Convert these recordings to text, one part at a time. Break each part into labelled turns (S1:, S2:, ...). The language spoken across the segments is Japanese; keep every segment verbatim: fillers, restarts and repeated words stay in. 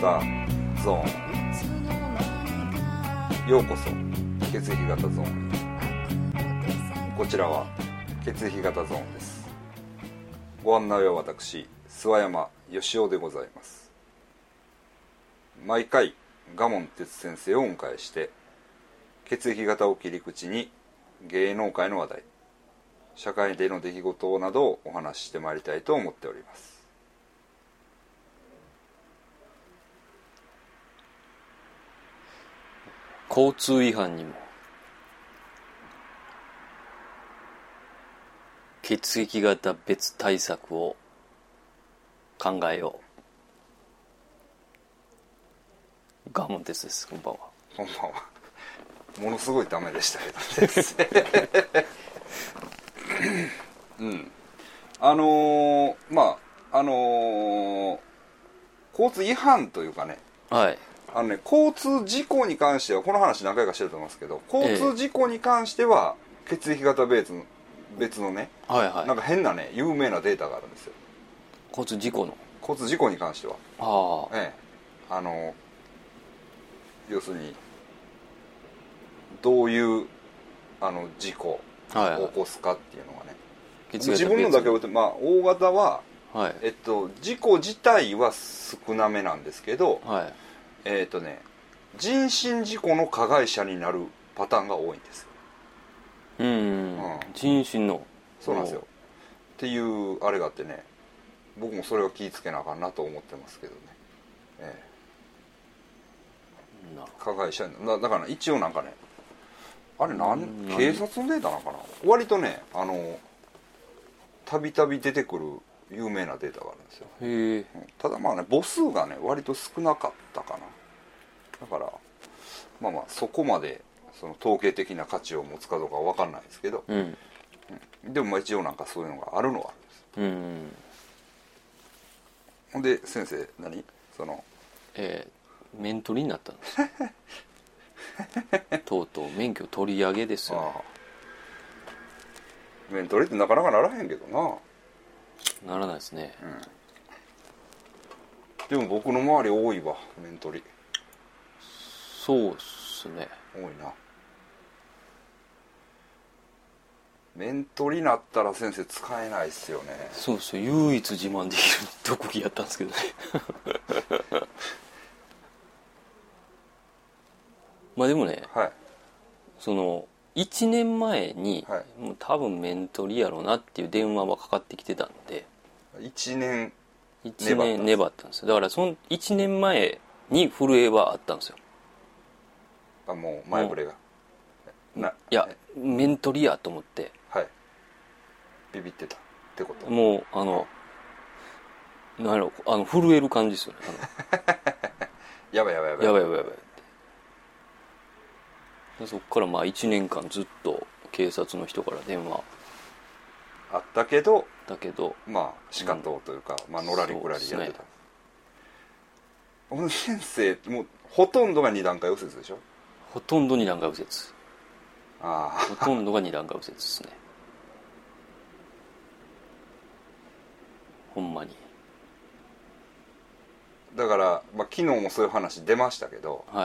S1: 型ゾーン、ようこそ血液型ゾーンへ。こちらは血液型ゾーンです。ご案内は私諏訪山義雄でございます。毎回賀門哲先生をお迎えして血液型を切り口に芸能界の話題、社会での出来事などをお話ししてまいりたいと思っております。
S2: 交通違反にも血液型別対策を考えよう。ガモンテスです。こんばんは。
S1: こんばんは。ものすごいダメでしたけどうんあのー、まああのー、交通違反というかね、
S2: はい
S1: あのね、交通事故に関してはこの話何回かしてると思いますけど、交通事故に関しては血液型別の別のね、
S2: はいはい、
S1: なんか変なね有名なデータがあるんですよ。
S2: 交通事故の
S1: 交通事故に関しては、
S2: ああ、
S1: ええ、あの要するにどういうあの事故を起こすかっていうのがね、はいはい、自分のだけを、まあ、大型は、はい、えっと、事故自体は少なめなんですけど、はい、えっとね人身事故の加害者になるパターンが多いんですよ。
S2: うん、うん、人身の
S1: そうなんですよっていうあれがあってね、僕もそれは気ぃつけなあかんなと思ってますけどね、ええ、加害者だ, だから一応なんかね、あれ何警察のデータなのかな、割とねあのたびたび出てくる有名なデータがあるんですよ。へえ。ただまあね母数がね割と少なかったかな。だからまあまあそこまでその統計的な価値を持つかどうかは分かんないですけど、うんうん、でもまあ一応なんかそういうのがあるのはあるんです。うん、ほんで先生何その
S2: えー、免取りになったんですとうとう免許取り上げですよね。ああ、
S1: 免取りってなかなかならへんけど
S2: な。ならないですね、
S1: うん、でも僕の周り多いわ免取り。
S2: そうっすね、
S1: 多いな。免取りになったら先生使えないっすよね。
S2: そうですよ、唯一自慢できる特技やったんですけどねまあでもね、はい、そのいちねんまえに、はい、もう多分免取りやろうなっていう電話はかかってきてたんで、
S1: いちねん
S2: いちねん粘ったんですよ。だからそのいちねんまえに震えはあったんですよ。
S1: あ、もう前触れが、
S2: ないや免取りやと思って、
S1: はい、ビビってたってこと。
S2: もうあのなんやろ、あの震える感じですよね。
S1: やばいやばいやばい
S2: やばいやばいやばいって。そっからまあいちねんかんずっと警察の人から電話
S1: あったけど、
S2: だけど
S1: まあしかとというか、うん、まあのらりくらりやってた。ね、先生もうほとんどがに段階右折でしょ。
S2: ほとんどに段階右折。
S1: ああ、
S2: ほとんどがに段階右折ですね。ほんまに。
S1: だから、まあ、昨日もそういう話出ましたけど、はい、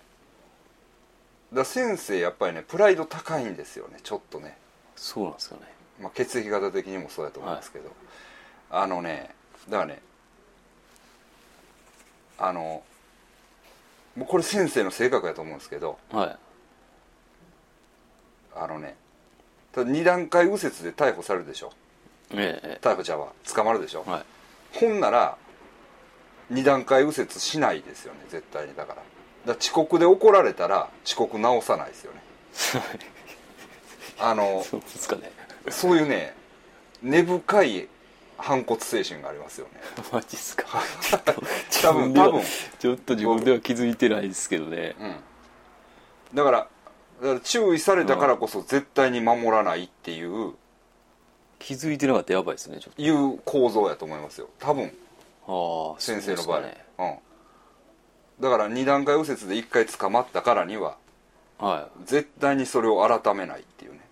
S1: だ先生やっぱりねプライド高いんですよね、ちょっとね。
S2: そうなんですかね。
S1: まあ、血液型的にもそうだと思いますけど、はい、あのねだからねあのもうこれ先生の性格やと思うんですけど、はい、あのねただに段階右折で逮捕されるでしょ、ええ、逮捕者は捕まるでしょ、はい、ほんならに段階右折しないですよね絶対に。だからだから遅刻で怒られたら遅刻直さないですよねあの
S2: そうですかね。
S1: そういうね根深い反骨精神がありますよね。
S2: マジっすか。
S1: 多分多分
S2: ちょっと自分では気づいてないですけどね、
S1: うん、だからだから注意されたからこそ絶対に守らないっていう、うん、
S2: 気づいてなかったらやばいですねちょっと。
S1: いう構造やと思いますよ多分。
S2: ああ、
S1: 先生の場合、
S2: ね、
S1: うん、だからに段階右折でいっかい捕まったからには、はい、絶対にそれを改めないっていうね。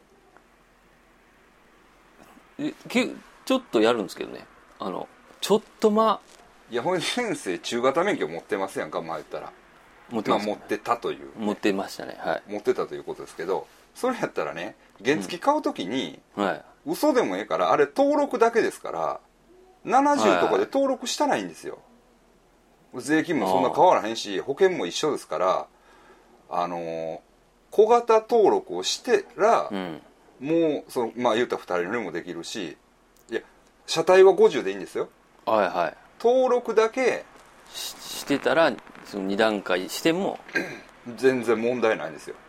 S2: えけちょっとやるんですけどね、あのちょっとま
S1: いやほんで先生中型免許持ってますやんか、まあ言ったら持ってま、ね、まあ、持ってたという、ね、
S2: 持ってましたね、はい、
S1: 持ってたということですけど、それやったらね原付買う時に、
S2: うん、はい、
S1: 嘘でもええからあれ登録だけですからななじゅうとかで登録したらいいんですよ、はい、税金もそんな変わらへんし保険も一緒ですから、あのー、小型登録をしてら、うん、もうそのまあ言うたらふたり乗りもできるし、いや車体はごじゅうでいいんですよ、
S2: はいはい、
S1: 登録だけ
S2: し, してたらそのに段階しても
S1: 全然問題ないんですよ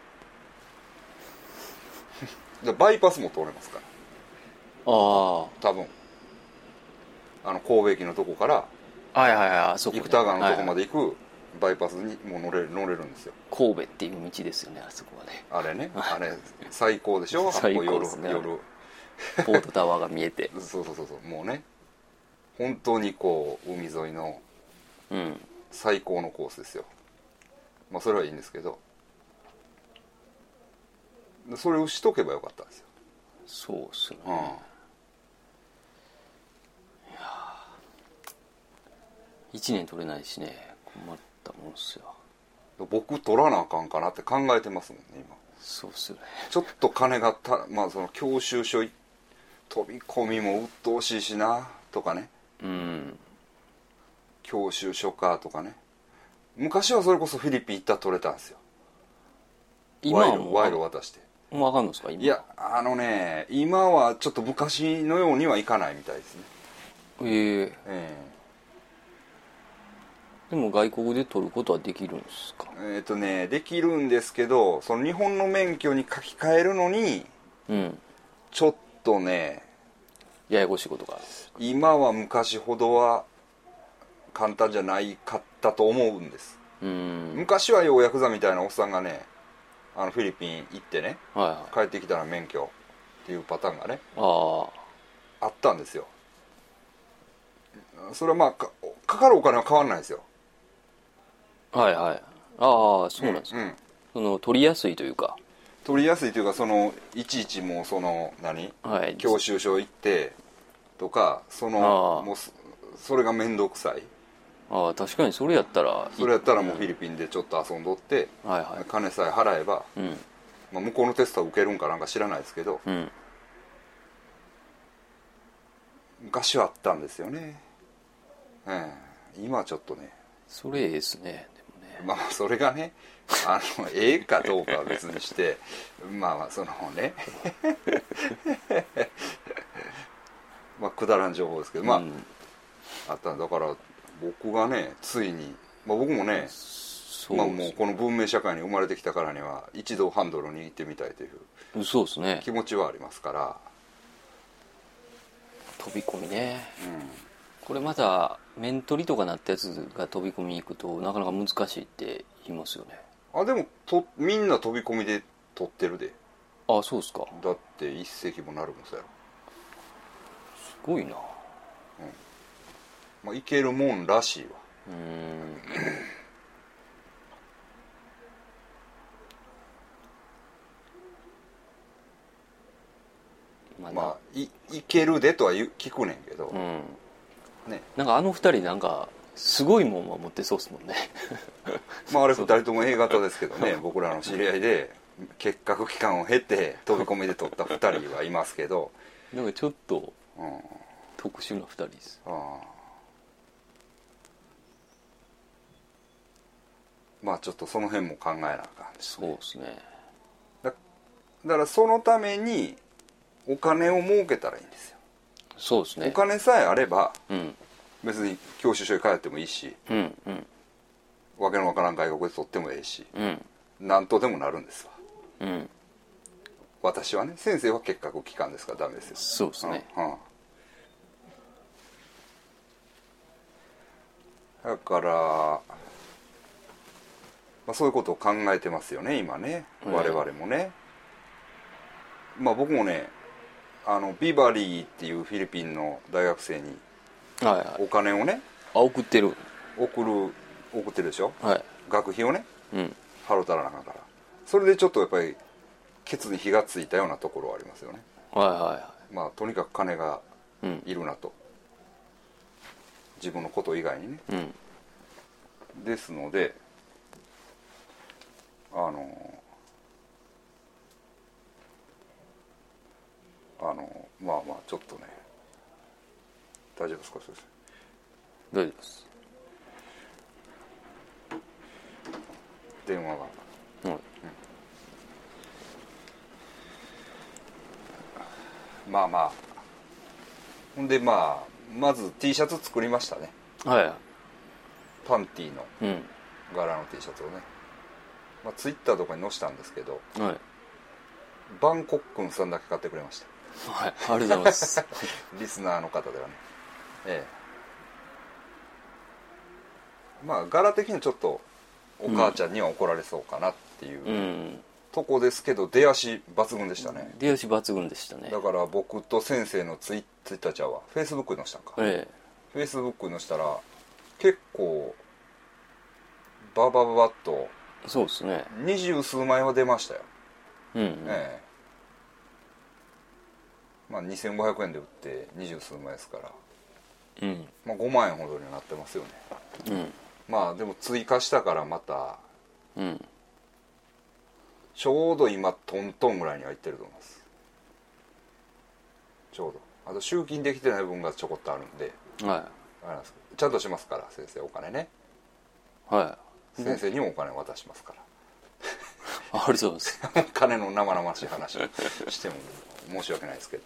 S1: バイパスも通れますから、
S2: ああ多
S1: 分あの神戸駅のとこから
S2: はいはいはい、そこ、
S1: 生田川のとこまで行くバイパスにもう乗れる乗れるんですよ。
S2: 神戸っていう道ですよね、あそこはね。
S1: あれね、あれ最高でしょ。
S2: 最高ですね。夜ポートタワーが見えて
S1: そうそうそうそう、もうね本当にこう海沿いの最高のコースですよ、まあそれはいいんですけど、それをしとけばよかったんですよ。
S2: そうっすね、うん、いやいちねん取れないしね、困ったもんっすよ。
S1: 僕取らなあかんかなって考えてますもんね今。
S2: そうっすよね。
S1: ちょっと金がたまあその教習所飛び込みも鬱陶しいしなとかね、うん、教習所かとかね。昔はそれこそフィリピン行ったら取れたんですよ。今はもう賄賂渡して。
S2: もう分かんのですか今。
S1: いやあのね今はちょっと昔のようにはいかないみたいですね。
S2: えー、えー、でも外国で取ることはできるんですか。
S1: えっとねできるんですけど、その日本の免許に書き換えるのに、うん、ちょっとね
S2: ややこしいことが
S1: 今は昔ほどは簡単じゃないかったと思うんです。うん、昔はようヤクザみたいなおっさんがねあのフィリピン行ってね、はいはい、帰ってきたら免許っていうパターンがね あ, あったんですよ。それはまあ か, かかるお金は変わらないですよ。
S2: はいはい。ああそうなんですか、うんうん、その取りやすいというか
S1: 取りやすいというか、そのいちいちもうその何、はい、教習所行ってとかそのもうそれが面倒くさい。
S2: ああ確かにそれやったら
S1: それやったらもうフィリピンでちょっと遊んどって、うんはいはい、金さえ払えば、うんまあ、向こうのテストは受けるんかなんか知らないですけど、うん、昔はあったんですよね、ええ、今はちょっとね
S2: それええですね。でもね
S1: まあそれがねあのええかどうかは別にしてまあまあそのねまあくだらん情報ですけど、まあ、うん、あったんだから僕がねついに、まあ、僕もねまあ、もうこの文明社会に生まれてきたからには一度ハンドルを握ってみたいという
S2: そうですね
S1: 気持ちはありますから。
S2: 飛び込みね、うん、これまた面取りとかなったやつが飛び込みに行くとなかなか難しいって言いますよね。
S1: あでもとみんな飛び込みで取ってるで。
S2: あそうですか。
S1: だって一石もなるもんさやろ。
S2: すごいな、うん
S1: まあ、いけるもんらしいわ。うーんまあ、まあ、い, いけるでとは聞くねんけど、うん
S2: ね、なんかあの二人なんかすごいもんは持ってそうですもんね
S1: まああれ二人とも A 型ですけどね僕らの知り合いで結核期間を経て飛び込みで取った二人はいますけど
S2: なんかちょっと、うん、特殊な二人です。あ
S1: まあちょっとその辺も考えなあかんですね。
S2: そうですね。
S1: だ, だからそのためにお金を儲けたらいいんですよ。
S2: そうですね。
S1: お金さえあれば、うん、別に教習所に通ってもいいし、うんうん、わけのわからん外国で取ってもいいし、うん、なんとでもなるんですわ、うん、私はね。先生は結核期間ですからダメですよ。
S2: そうですね、うんうん、
S1: だから、まあ、そういうことを考えてますよね今ね、我々もね、うん、まあ僕もねあのビバリーっていうフィリピンの大学生にお金をね、はいはい、
S2: あ送ってる
S1: 送る送ってるでしょ、
S2: はい、
S1: 学費をね、うん、払うたらなあかんから、それでちょっとやっぱりケツに火がついたようなところはありますよね。はいはいはい。まあとにかく金がいるなと、うん、 自分のこと以外にね、
S2: うん、
S1: ですのであのあのまあまあちょっとね大丈夫ですか先生。
S2: 大丈夫です。
S1: 電話が、
S2: うんうん、
S1: まあまあほんでまあまず T シャツ作りましたね。
S2: はい。
S1: パンティの
S2: うん、
S1: 柄の T シャツをね、まあ、ツイッターとかに載せたんですけど、
S2: はい、
S1: バンコックンさんだけ買ってくれました。
S2: はい、ありがとうございます
S1: リスナーの方ではね、ええ、まあ柄的にちょっとお母ちゃんには怒られそうかなっていう、うん、とこですけど出足抜群でしたね。
S2: 出足抜群でしたね。
S1: だから僕と先生のツイッターちゃうわ、フェイスブックに載せたんか、
S2: ええ、
S1: フェイスブックに載せたら結構ババババッと
S2: そうですね、
S1: 二十数枚は出ましたよ。
S2: うん、うん、
S1: ええ、まあにせんごひゃくえんで売って二十数枚ですから、
S2: うん、
S1: まあごまんえんほどになってますよね。
S2: うん、
S1: まあでも追加したからまた、
S2: うん、
S1: ちょうど今トントンぐらいにはいってると思います。ちょうどあと集金できてない分がちょこっとあるんで、
S2: はい、
S1: あれなんです、ちゃんとしますから先生、お金ね、
S2: はい、
S1: 先生にもお金渡しますから
S2: ありがとうございます
S1: 金の生々しい話しても申し訳ないですけど、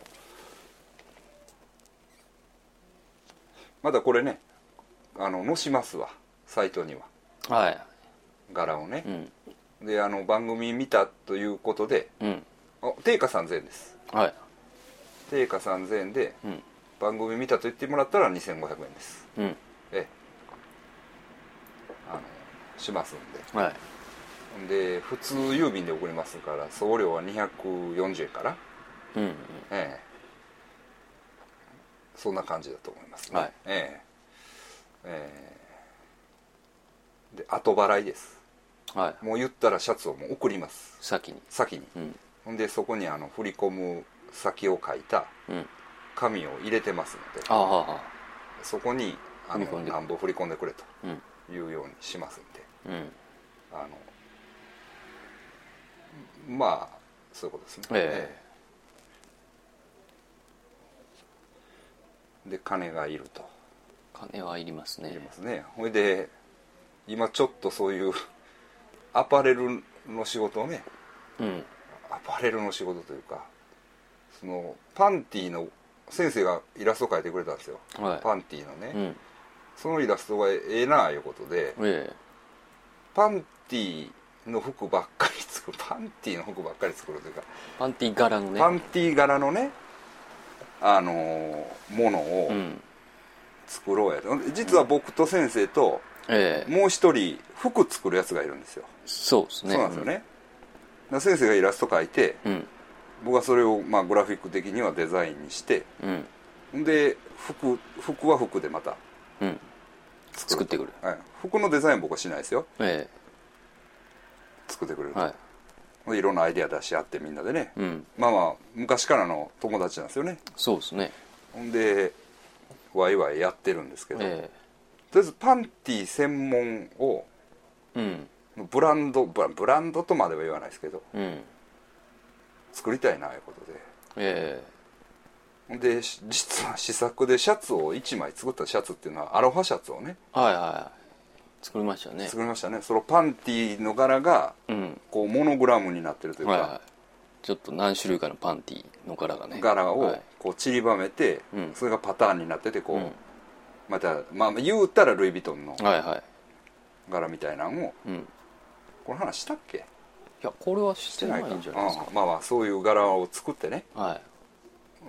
S1: まだこれねあの載しますわサイトには、
S2: はい、
S1: 柄をね、
S2: うん、
S1: であの番組見たということで、うん、定価さんぜんえんです。
S2: はい、
S1: 定価さんぜんえんで、うん、番組見たと言ってもらったらにせんごひゃくえんです、うん、えあのしますんで、はい、で普通郵便で送りますから送料はにひゃくよんじゅうえんから、うんうん、ええ、そんな感じだと思いますね、はい、えええー、で後払いです、はい、もう言ったらシャツをもう送ります、
S2: 先に
S1: 先に、うん、ほんでそこにあの振り込む先を書いた紙を入れてますので、うん、あああそこにあの何本振り込んでくれというようにしますんで、うん、あのまあそういうことですね、ええ、で金がいると。
S2: 金はいりますね。
S1: いりますね。ほいで今ちょっとそういうアパレルの仕事をね、うん、アパレルの仕事というかそのパンティの先生がイラスト描いてくれたんですよ、はい、パンティのね、うん、そのイラストがええなあいうことで、ええ、パンティの服ばっかり作るパンティの服ばっかり作るというか
S2: パンティ柄のね
S1: パンティ柄のねあのー、ものを作ろうやと、うん、実は僕と先生と、ええ、もう一人服作るやつがいるんですよ。
S2: そうですね。
S1: そうなんですよね、うん、先生がイラスト描いて、うん、僕はそれをまあグラフィック的にはデザインにして、うん、で 服, 服は服でまた
S2: 作, 作ってくる、
S1: はい、服のデザイン僕はしないですよ、ええ、作ってくれると、はい、いろんなアイデア出し合ってみんなでね、うん、まあまあ昔からの友達なんですよね。
S2: そうですね。
S1: ほんでワイワイやってるんですけど、ええ、とりあえずパンティ専門を、うん、ブランドブランドとまでは言わないですけど、うん、作りたいなということで、ええ、で実は試作でシャツをいちまい作ったシャツっていうのはアロハシャツをね、
S2: はいはい、作りましたね。
S1: 作りましたね。そのパンティの柄が、うん、こうモノグラムになってるというか、はいはい、
S2: ちょっと何種類かのパンティの柄がね
S1: 柄をこう散りばめて、はい、それがパターンになっててこう、うん、またまあ言うたらルイ・ヴィトンの柄みたいなのを、はいはい、この話したっけ？
S2: いやこれはしてないんじゃないですか。
S1: まあまあそういう柄を作ってね、はい、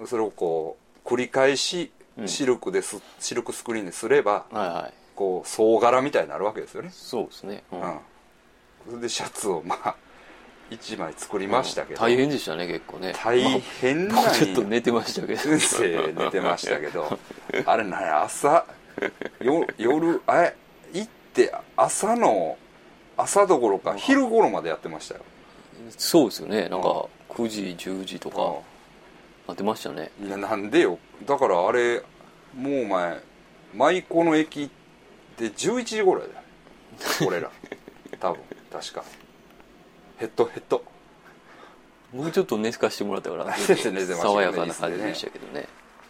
S1: それをこう繰り返しシルクです、うん、シルクスクリーンですれば、はいはい、こう総柄みたいになるわけですよね。
S2: そうですね、うんうん、
S1: それでシャツをまあいちまい作りましたけど、
S2: うん、大変でしたね結構ね。
S1: 大変な、まあ、
S2: ちょっと寝てましたけど
S1: 先生寝てましたけどあれ何朝よ夜あれ行って朝の朝どころか昼頃までやってましたよ。
S2: そうですよね。なんかくじじゅうじとかなってましたね。
S1: いやなんでよ。だからあれもうお前舞子の駅でじゅういちじ頃やで俺ら多分確かヘッドヘッド
S2: 僕ちょっと寝かしてもらったから爽やかな感じでしたけどね。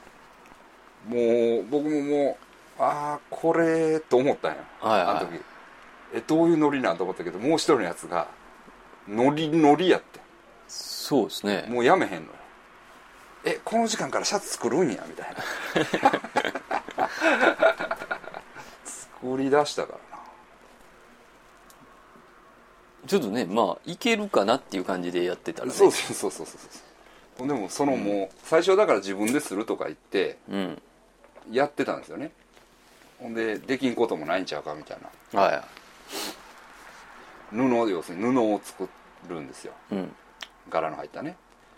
S1: もう僕ももうああこれと思ったんや、はいはい、あの時えどういうノリなんと思ったけど、もう一人のやつがノリノリやって。
S2: そうですね。
S1: もうやめへんのよ。えこの時間からシャツ作るんやみたいな作り出したからな。
S2: ちょっとね、まあいけるかなっていう感じでやってたらね。
S1: そうそうそうそうそう。でもそのもう、うん、最初だから自分でするとか言ってやってたんですよね。ほんでできんこともないんちゃうかみたいな。はい。布要するに布を作るんですよ。うん、柄の入ったね。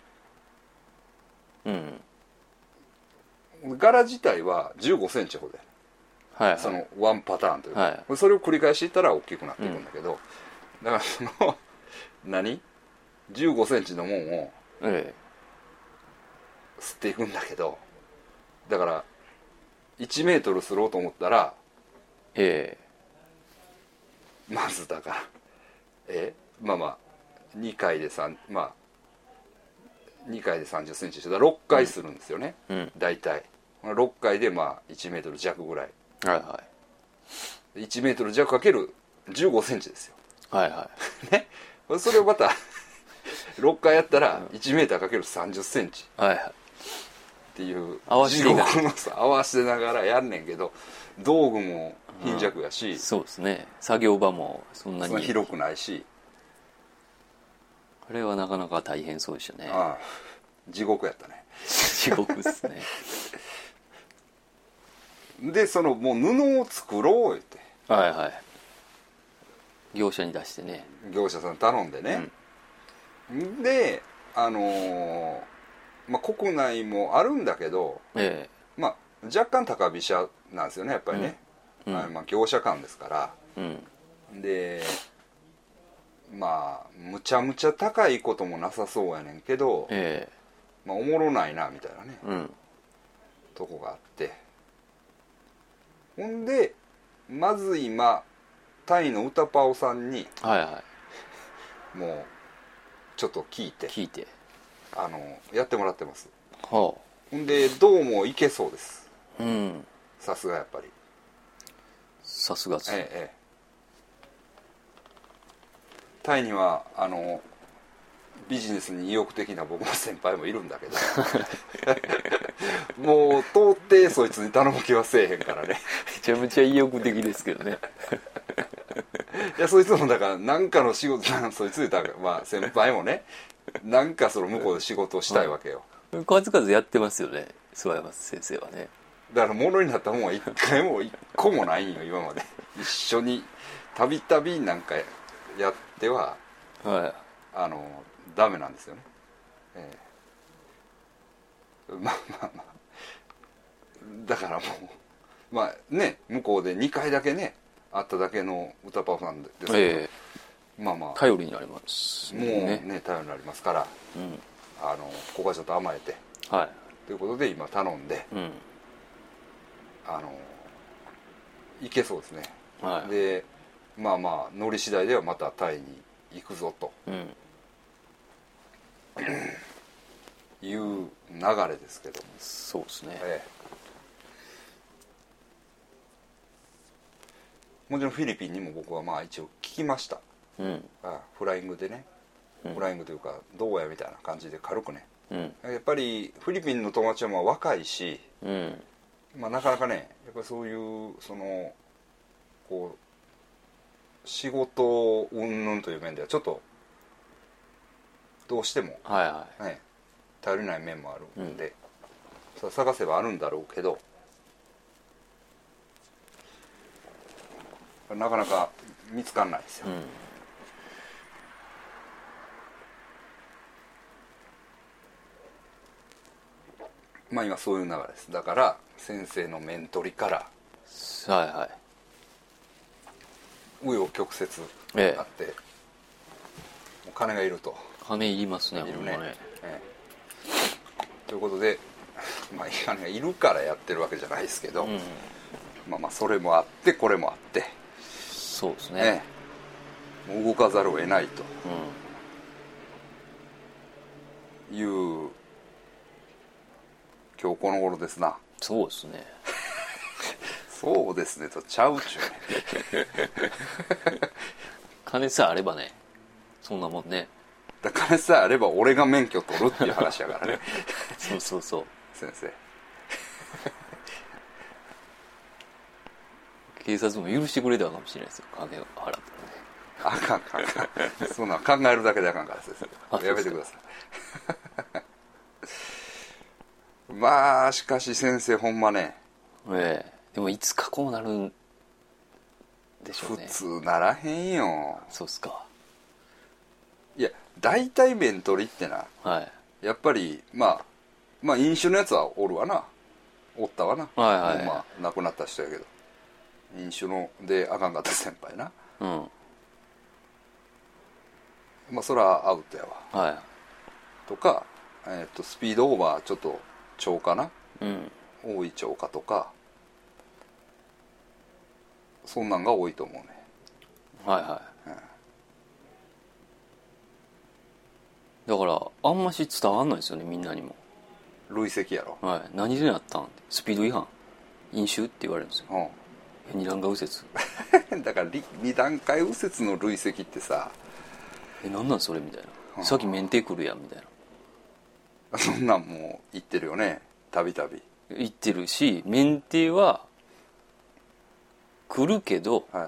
S1: うん。柄自体はじゅうごセンチほどで、はいはい、そのワンパターンというか、はい、それを繰り返していったら大きくなっていくんだけど、うん、だからその何じゅうごセンチのもんを吸っていくんだけど、だからいちメートルすろうと思ったら、ええ、まずだからえまあまあにかいでさんまあにかいでさんじゅっセンチしてたらろっかいするんですよね、うん、大体ろっかいでまあいちメートル弱ぐらい、はいはい、いちメートル弱かけるじゅうごセンチですよ、はいはいね、それをまたろっかいやったらいちメーターかけるさんじゅっセンチ、はいはい、っていう
S2: 合わせて
S1: 合わせながらやんねんけど、道具も貧弱やし、
S2: そうですね、作業場もそんなに
S1: そんな広くないし、
S2: あれはなかなか大変そうでしたね。
S1: ああ地獄やったね
S2: 地獄ですね
S1: でそのもう布を作ろうって、
S2: はいはい、業者に出してね、
S1: 業者さん頼んでね、うん、であのー、まあ国内もあるんだけど、ええ、まあ若干高飛車なんですよねやっぱりね、うん、あまあ業者間ですから、うん、でまあむちゃむちゃ高いこともなさそうやねんけど、ええ、まあおもろないなみたいなね、うん、とこがあって、ほんでまず今タイのウタパオさんに、はいはい、もうちょっと聞いて
S2: 聞いて
S1: あのやってもらってます、はあ、ほんでどうもいけそうです、うん、さすがやっぱり
S2: さすがですね、ええ、
S1: タイにはあのビジネスに意欲的な僕の先輩もいるんだけどもう到底そいつに頼む気はせえへんからねめ
S2: ちゃめちゃ意欲的ですけどね
S1: いやそいつもだから何かの仕事そいつだから、まあ、先輩もねなんかその向こうで仕事をしたいわけよ、
S2: 数々やってますよね諏訪山先生はね。
S1: だから物になったもんは一回も一個もないんよ今まで一緒にたびたびなんかやっては、はい、あのダメなんですよね、えー、まあまあまあだからもうまあね向こうでにかいだけね会っただけの歌パフなんですけど、えー、まあまあ
S2: 頼りになります
S1: ね、もうね頼りになりますから、うん、あのここはちょっと甘えて、はい、ということで今頼んで、うん、あのいけそうですね、はい、でまあまあ乗り次第ではまたタイに行くぞと、うんいう流れですけども、
S2: そうですね、え
S1: え、もちろんフィリピンにも僕はまあ一応聞きました、うん、あフライングでね、うん、フライングというかどうやみたいな感じで軽くね、うん、やっぱりフィリピンの友達はまあ若いし、うん、まあ、なかなかねやっぱりそういうそのこう仕事云々という面ではちょっとどうしても、はいはいね、頼りない面もあるんで、うん、探せばあるんだろうけどなかなか見つかんないですよ、うん、まあ今そういう流れです。だから先生の面取りからはいはい紆余曲折あって、ええ、もう金がいると。
S2: 金いりますね、
S1: いるね、ええ、ということで、まあ、金がいるからやってるわけじゃないですけど、うん、 まあまあそれもあってこれもあって
S2: そうですね、
S1: ええ、もう動かざるを得ないと、うん、いう今日この頃ですな。
S2: そうですね
S1: そうですねとちゃうちゅうね
S2: 金さえあればね、そんなもんね。
S1: だから金さえあれば俺が免許取るっていう話やからね
S2: そうそうそう、
S1: 先生
S2: 警察も許してくれたかもしれないですよ、金を払ってね。
S1: あかんあかんあかんそんなん考えるだけであかんから先生やめてくださいまあしかし先生ほんまね、
S2: ええ、でもいつかこうなるんでしょうね。
S1: 普通ならへんよ。
S2: そうっすか。
S1: いや大体面取りってな、
S2: はい、
S1: やっぱりまあまあ飲酒のやつはおるわな、おったわな、
S2: はいはいはい、
S1: もうまあ亡くなった人やけど、飲酒のであかんかった先輩な、
S2: うん、
S1: まあそれはアウトやわ、
S2: はい、
S1: とか、えー、とスピードオーバーちょっと超過な、
S2: うん、
S1: 多い超過とかそんなんが多いと思うね。
S2: はいはい、うん、だからあんまし伝わんないですよね、みんなにも。
S1: 累積やろ、
S2: はい、何でなったん、スピード違反、飲酒って言われるんですよ、
S1: うん
S2: 二段階右折
S1: だから二段階右折の累積ってさ、
S2: え、なんなんそれみたいな、さっき免停来るやんみたいな、
S1: そんなんもう言ってるよね、たびたび
S2: 言ってるし、免停は来るけど、
S1: はい、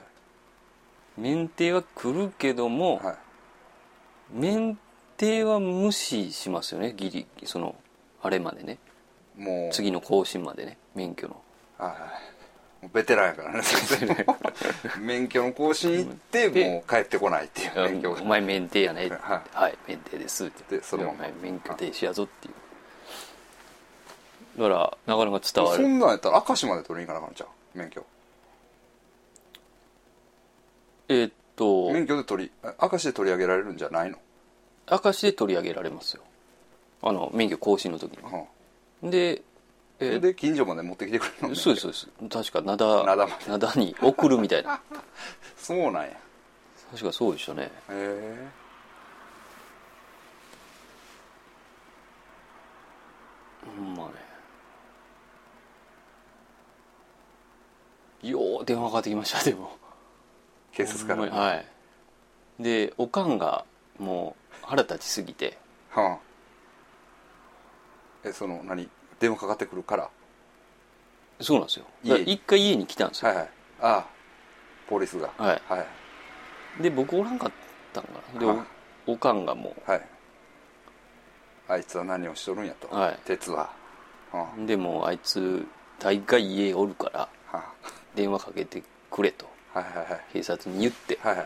S2: 免停は来るけども、はい、免停は無視しますよね、ギリそのあれまでね、もう次の更新までね、免許の、
S1: はいはい、ベテランやからね先生免許の更新行ってもう帰ってこないっていう免許
S2: お前免停やね、はい、はい、免停ですって
S1: 言って、そのまま
S2: 免許停止やぞっていう、だからなかなか伝わる。
S1: そんなんやったら明石まで取りに行かなあかんちゃう、免許。
S2: えー、っと
S1: 免許で取り明石で取り上げられるんじゃないの？
S2: 明石で取り上げられますよ、あの免許更新の時に、うん、で
S1: えー、で近所まで持ってきてくれるの？
S2: そうですそうです、確か灘灘に送るみたいな
S1: そうなんや、
S2: 確かそうでしたね。へ
S1: え
S2: ほんまね、よう電話かかってきました。でも
S1: 警察から、
S2: はい、でおかんがもう腹立ちすぎて、
S1: はあ、えその何電話かかってくるから？
S2: そうなんですよ、だから一回家に来たんですよ、
S1: はいはい、ああポリスが、
S2: はい、はい、で僕おらんかったんかな、で、はあ、お, おかんがもう、はい、
S1: あいつは何をしとるんやと、
S2: はい、
S1: 鉄は、
S2: はあ、でもあいつ大概家おるから、はあ、電話かけてくれと、はいはいはい、警察に言って、はいはい、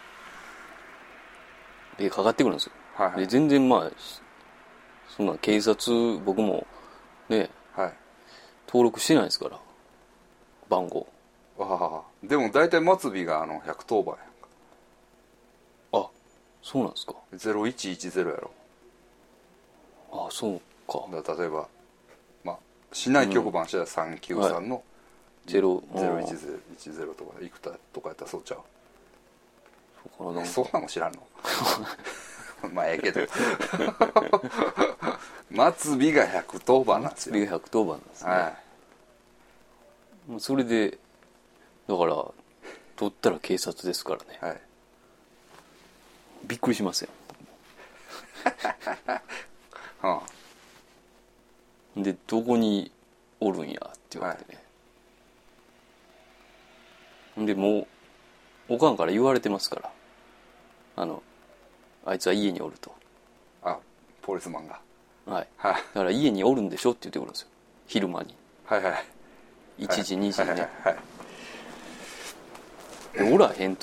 S2: でかかってくるんですよ、はいはい、で全然まあそんな警察僕もね、はい、登録してないですから番号。
S1: ああでも大体末尾があのひゃくとおばんやんか。
S2: あ、そうなんですか。
S1: ゼロいちいちゼロやろ。
S2: ああそうか。
S1: だ例えばまあ市内局番したらさんきゅうさんの、はい、ゼロいちゼロとかいくたとかやったらそうちゃう。そうかな、そんなの知らんのまあええけど末尾がひゃくとおばんなんですよ。
S2: 末尾がひゃくとおばんなんですね、はい、もうそれでだから取ったら警察ですからね、はい、びっくりしますよはあ、でどこにおるんやって言われてね、はい、でもうおかんから言われてますから、あのあいつは家におると。
S1: あ、ポリスマンが、
S2: はい、はい、だから家におるんでしょって言ってくるんですよ、昼間に。
S1: はいはい、
S2: いちじにじにね、はいはいはい
S1: はい、
S2: おらへんと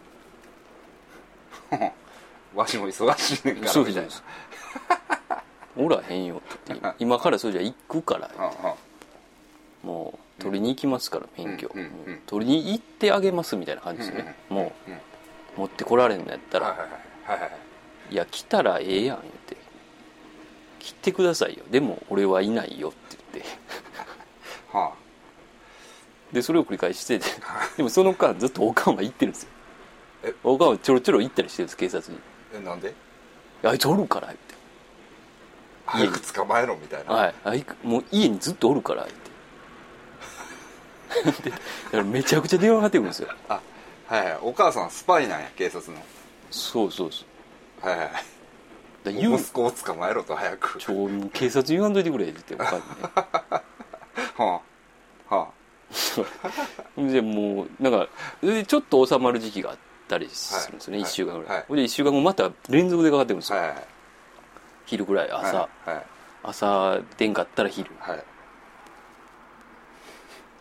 S1: わしも忙しいねんからみたいな
S2: おらへんよって今からそれじゃ行くからもう取りに行きますから免許、うんうんうん、取りに行ってあげますみたいな感じですね、うんうん、もう、うん、持ってこられんのやったら、はいはいはいはい、いや来たらええやん言って来てくださいよ、でも俺はいないよって言って
S1: はあ、
S2: でそれを繰り返しててでもその間ずっとおかんは行ってるんですよ。おかんはちょろちょろ行ったりしてるんです警察に。
S1: えなんで
S2: あいつおるからって
S1: 早く捕まえろみたいな。
S2: はいあいもう家にずっとおるからってでだからめちゃくちゃ電話かかってくるんですよ。
S1: あはいはいお母さんスパイなんや警察の。
S2: そうそうそう。
S1: はいはいだ息子を捕まえろと早く。
S2: ちょ警察言わんといてくれって言っておかんにね
S1: はあは
S2: あでもうなんかちょっと収まる時期があったりするんですよね、はい、いっしゅうかんぐらい、はい、でいっしゅうかんごまた連続でかかってるんですよ、はいはい、昼ぐらい朝、はいはい、朝出んかったら昼、はい、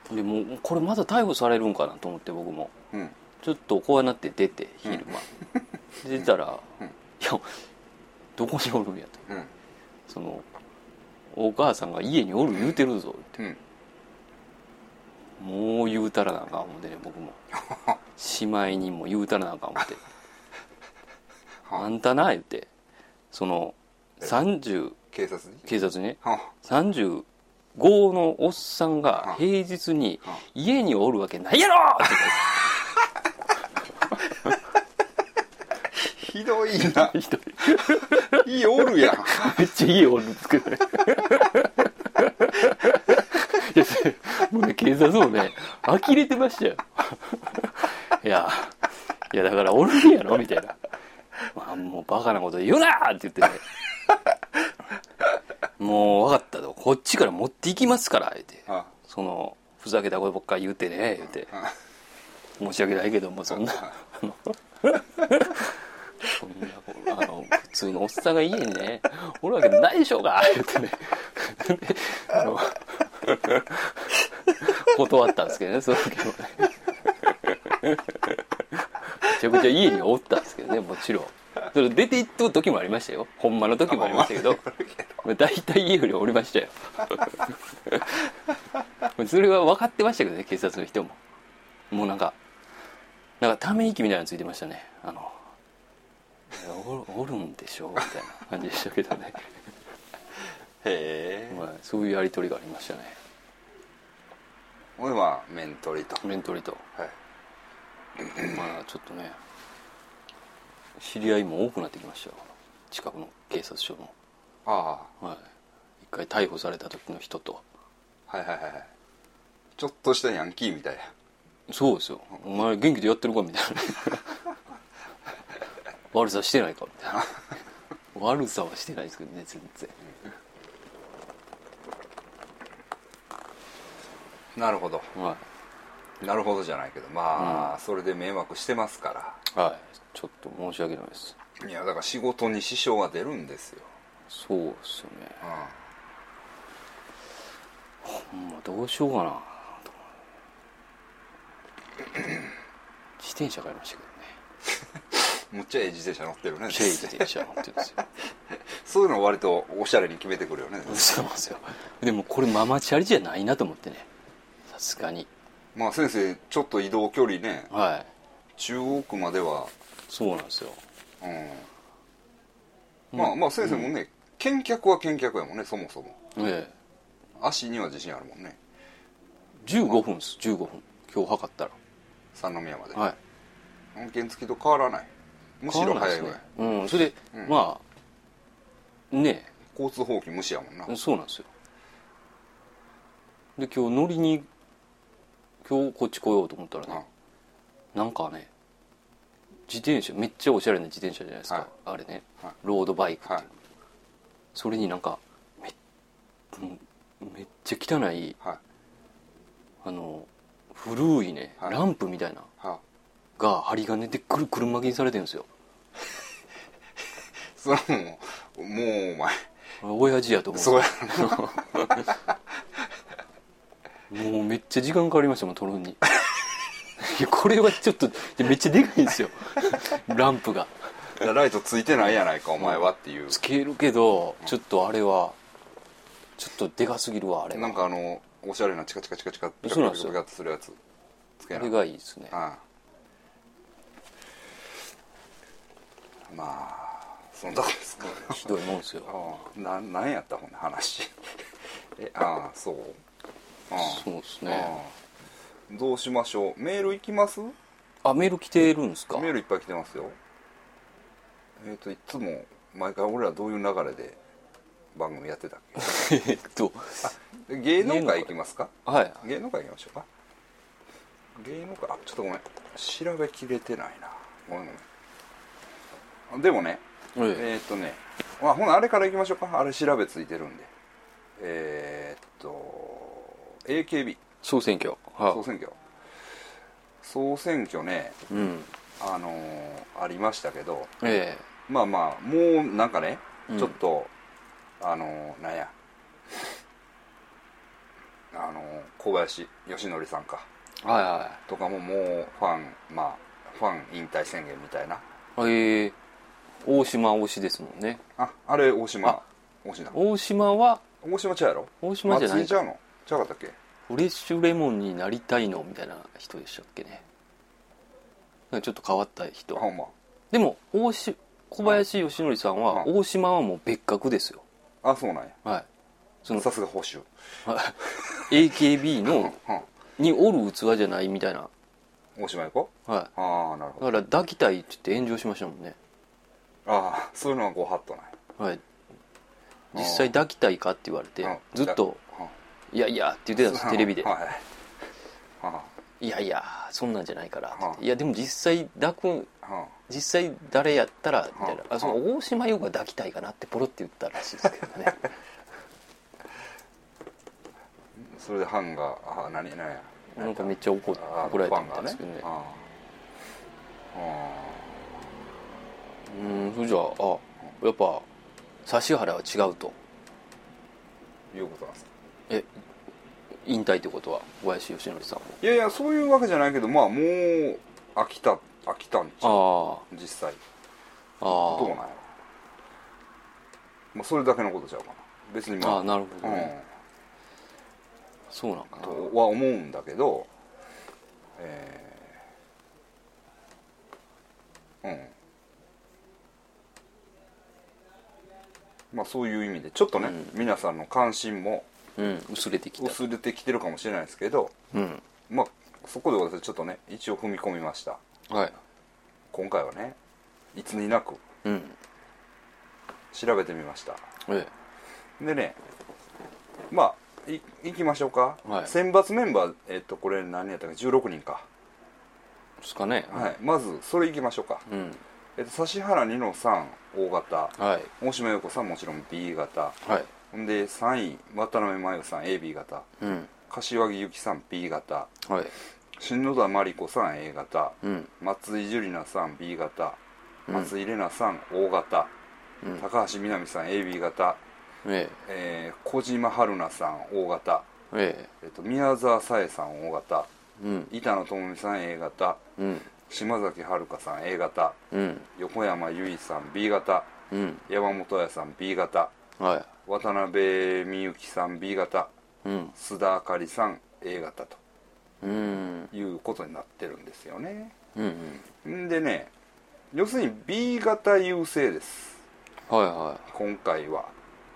S2: でもうこれまだ逮捕されるんかなと思って僕も、うん、ちょっと怖なって出て昼間、うん、出たら、うん、いやどこにおるんやと、うん、そのお母さんが家におる言うてるぞって、うんもう言うたらなあかん思ってね僕も姉妹にも言うたらなあかん思ってあんたな言ってそのさんじゅう
S1: 警察に
S2: 警察にねさんじゅうごのおっさんが平日に家におるわけないやろって
S1: 言ってひどいな
S2: ひどい
S1: 家おるやん
S2: めっちゃ家おるんですけどねもうね警察もね呆れてましたよいやいやだからおるんやろみたいな、まあ、もうバカなこと言うなって言ってねもう分かったとこっちから持っていきますから言ってああそのふざけたことばっかり言ってね言って申し訳ないけどもそんなそんなあの普通のおっさんが家にねおるわけないでしょうが言ってねあの断ったんですけどねその時もねめちゃくちゃ家におったんですけどねもちろんそれ出て行った時もありましたよほんまの時もありましたけど大体家よりおりましたよそれは分かってましたけどね警察の人ももうなんかなんかため息みたいなのついてましたねあのお, おるんでしょみたいな感じでしたけどね
S1: へえ、
S2: まあ、そういうやり取りがありましたね
S1: 俺は面取りと
S2: 面取りとはいまあちょっとね知り合いも多くなってきましたよ近くの警察署の
S1: ああ
S2: はい一回逮捕された時の人と
S1: はいはいはいちょっとしたヤンキーみたいな
S2: そうですよお前元気でやってるかみたいな悪さしてないかみたいな悪さはしてないですけどね全然
S1: なるほど、
S2: はい、
S1: なるほどじゃないけどまあ、うん、それで迷惑してますから
S2: はいちょっと申し訳ないです
S1: いやだから仕事に支障が出るんですよ
S2: そうですよね、うん、ほんまどうしようかなと自転車買いましたけど
S1: ねむっちゃええ自転車乗ってるね
S2: むっちゃええ自転車乗ってるんですよ
S1: そういうの割とおしゃれに決めてくるよね
S2: そうなんですよでもこれママチャリじゃないなと思ってねさすがに
S1: まあ先生ちょっと移動距離ね
S2: はい
S1: 中央区までは
S2: そうなんですよ、
S1: うん、まあまあ先生もね、うん、見客は見客やもんねそもそも
S2: ええ
S1: 足には自信あるもんね
S2: じゅうごふんですじゅうごふん今日測ったら
S1: 三宮まで
S2: はい
S1: 原付と変わらないむしろ早いぐらい、ね、
S2: うんそれで、うん、まあねえ
S1: 交通法規無視やもんな
S2: そうなんですよで今日乗りに今日こっち来ようと思ったらね、うん、なんかね自転車めっちゃおしゃれな自転車じゃないですか、はい、あれね、はい、ロードバイクっていう、はい、それになんか め, めっちゃ汚い、はい、あの古いね、はい、ランプみたいな、はい、が針金でくるくる巻きにされてるんですよ
S1: それももうお前
S2: 親父やと思うそうやもうめっちゃ時間かかりましたもん撮るにいやこれはちょっとめっちゃでかいんですよランプが
S1: ライトついてないやないかお前はっていう
S2: つけるけどちょっとあれはちょっとでかすぎるわあれは
S1: なんかあのおしゃれなチカチカチカチカピカピカピカピカってするやつつけな
S2: あれがいいですね
S1: ああまあそんなとこですか
S2: ひどいもんですよ
S1: あな何やったほんの話えああそう
S2: あそうですね
S1: どうしましょう。メール行きます？
S2: あ、メール来てるんですか？
S1: メールいっぱい来てますよ。えっといつも毎回俺らどういう流れで番組やってたっけ
S2: えっと
S1: 芸能界行きますか？
S2: はい。
S1: 芸能界行きましょうか。芸能界、あ、ちょっとごめん、調べきれてないな。ごめんごめん。でもね、えー、えー、っとね、まあ、ほなあれから行きましょうか。あれ調べついてるんで。えー、っと エーケービー
S2: 総選挙、
S1: はあ、総選挙総選挙ね、
S2: うん、
S1: あのー、ありましたけど、
S2: え
S1: ー、まあまあもうなんかね、
S2: うん、
S1: ちょっとあのー、なんやあのー、小林義則さんか、
S2: はいはい、
S1: とかももうファン、まあファン引退宣言みたいな。
S2: ええー、大島推しですもんね。
S1: あ、あれ大島推しな。
S2: 大島は
S1: 大島ちゃうやろ。
S2: 大島じゃないか。
S1: 松井ちゃうのちゃうかったっけ。
S2: フレッシュレモンになりたいのみたいな人でしたっけね。ちょっと変わった人。
S1: ほんま。
S2: でも大し小林義則さんは大島はもう別格ですよ。
S1: あ、そうなんや。
S2: はい。
S1: そのさすが保守。
S2: エーケービー のにおる器じゃないみたいな。
S1: 大島行こ
S2: う。はい。
S1: ああ、なるほど。
S2: だから抱きたいって言って炎上しましたもんね。
S1: ああ、そういうのはご法度ない。
S2: はい。実際抱きたいかって言われてずっといやいやって言ってたんですテレビで。はい。いやいやそんなんじゃないからって言って。いやでも実際抱く実際誰やったらみたいな。あ、その大島優子が抱きたいかなってポロって言ったらしいですけどね。
S1: それでハンがあ何何や
S2: なんかめっちゃ怒怒られたみたいですけどね。ああうん、それじゃああやっぱ指原は違うと
S1: いうことなんですか。
S2: え引退ってことは小林義則さんも。
S1: いやいやそういうわけじゃないけど、まあもう飽きた飽きたんちゃう。ああ実際ああどうなんやろ、まあ、それだけのことちゃうかな別に。まあ
S2: ああなるほどね、うん、そうなんかな
S1: とは思うんだけど、えー、うんまあそういう意味でちょっとね、うん、皆さんの関心も、
S2: うん、薄れてきた
S1: 薄れてきてるかもしれないですけど、うん、まあそこで私ちょっとね一応踏み込みました。はい。今回はねいつになく、うん、調べてみました。ええ、でねまあいいきましょうか、はい、選抜メンバー、えっとこれ何やったかじゅうろくにんか
S2: ですかね、
S1: はい、まずそれいきましょうか、うんえっと、指原にのさん大型、はい、大島優子さんもちろん ビー 型、はい、ほんでさんい渡辺真由さん エービー 型、うん、柏木由紀さん ビー 型、はい、篠田麻里子さん A 型、うん、松井樹里奈さん ビー 型、うん、松井玲奈さん O 型、うん、高橋みなみさん エービー 型、えええー、小島春菜さん O 型、えええっと、宮沢紗恵さん O 型、うん、板野友美さん A 型、うん、島崎遥さん A 型、うん、横山由依さん B 型、うん、山本彩さん B 型、はい、渡辺美幸さん B 型、うん、須田あかりさん A 型と、うん、いうことになってるんですよね、うんうん、でね要するに B 型優勢です、はいはい、今回は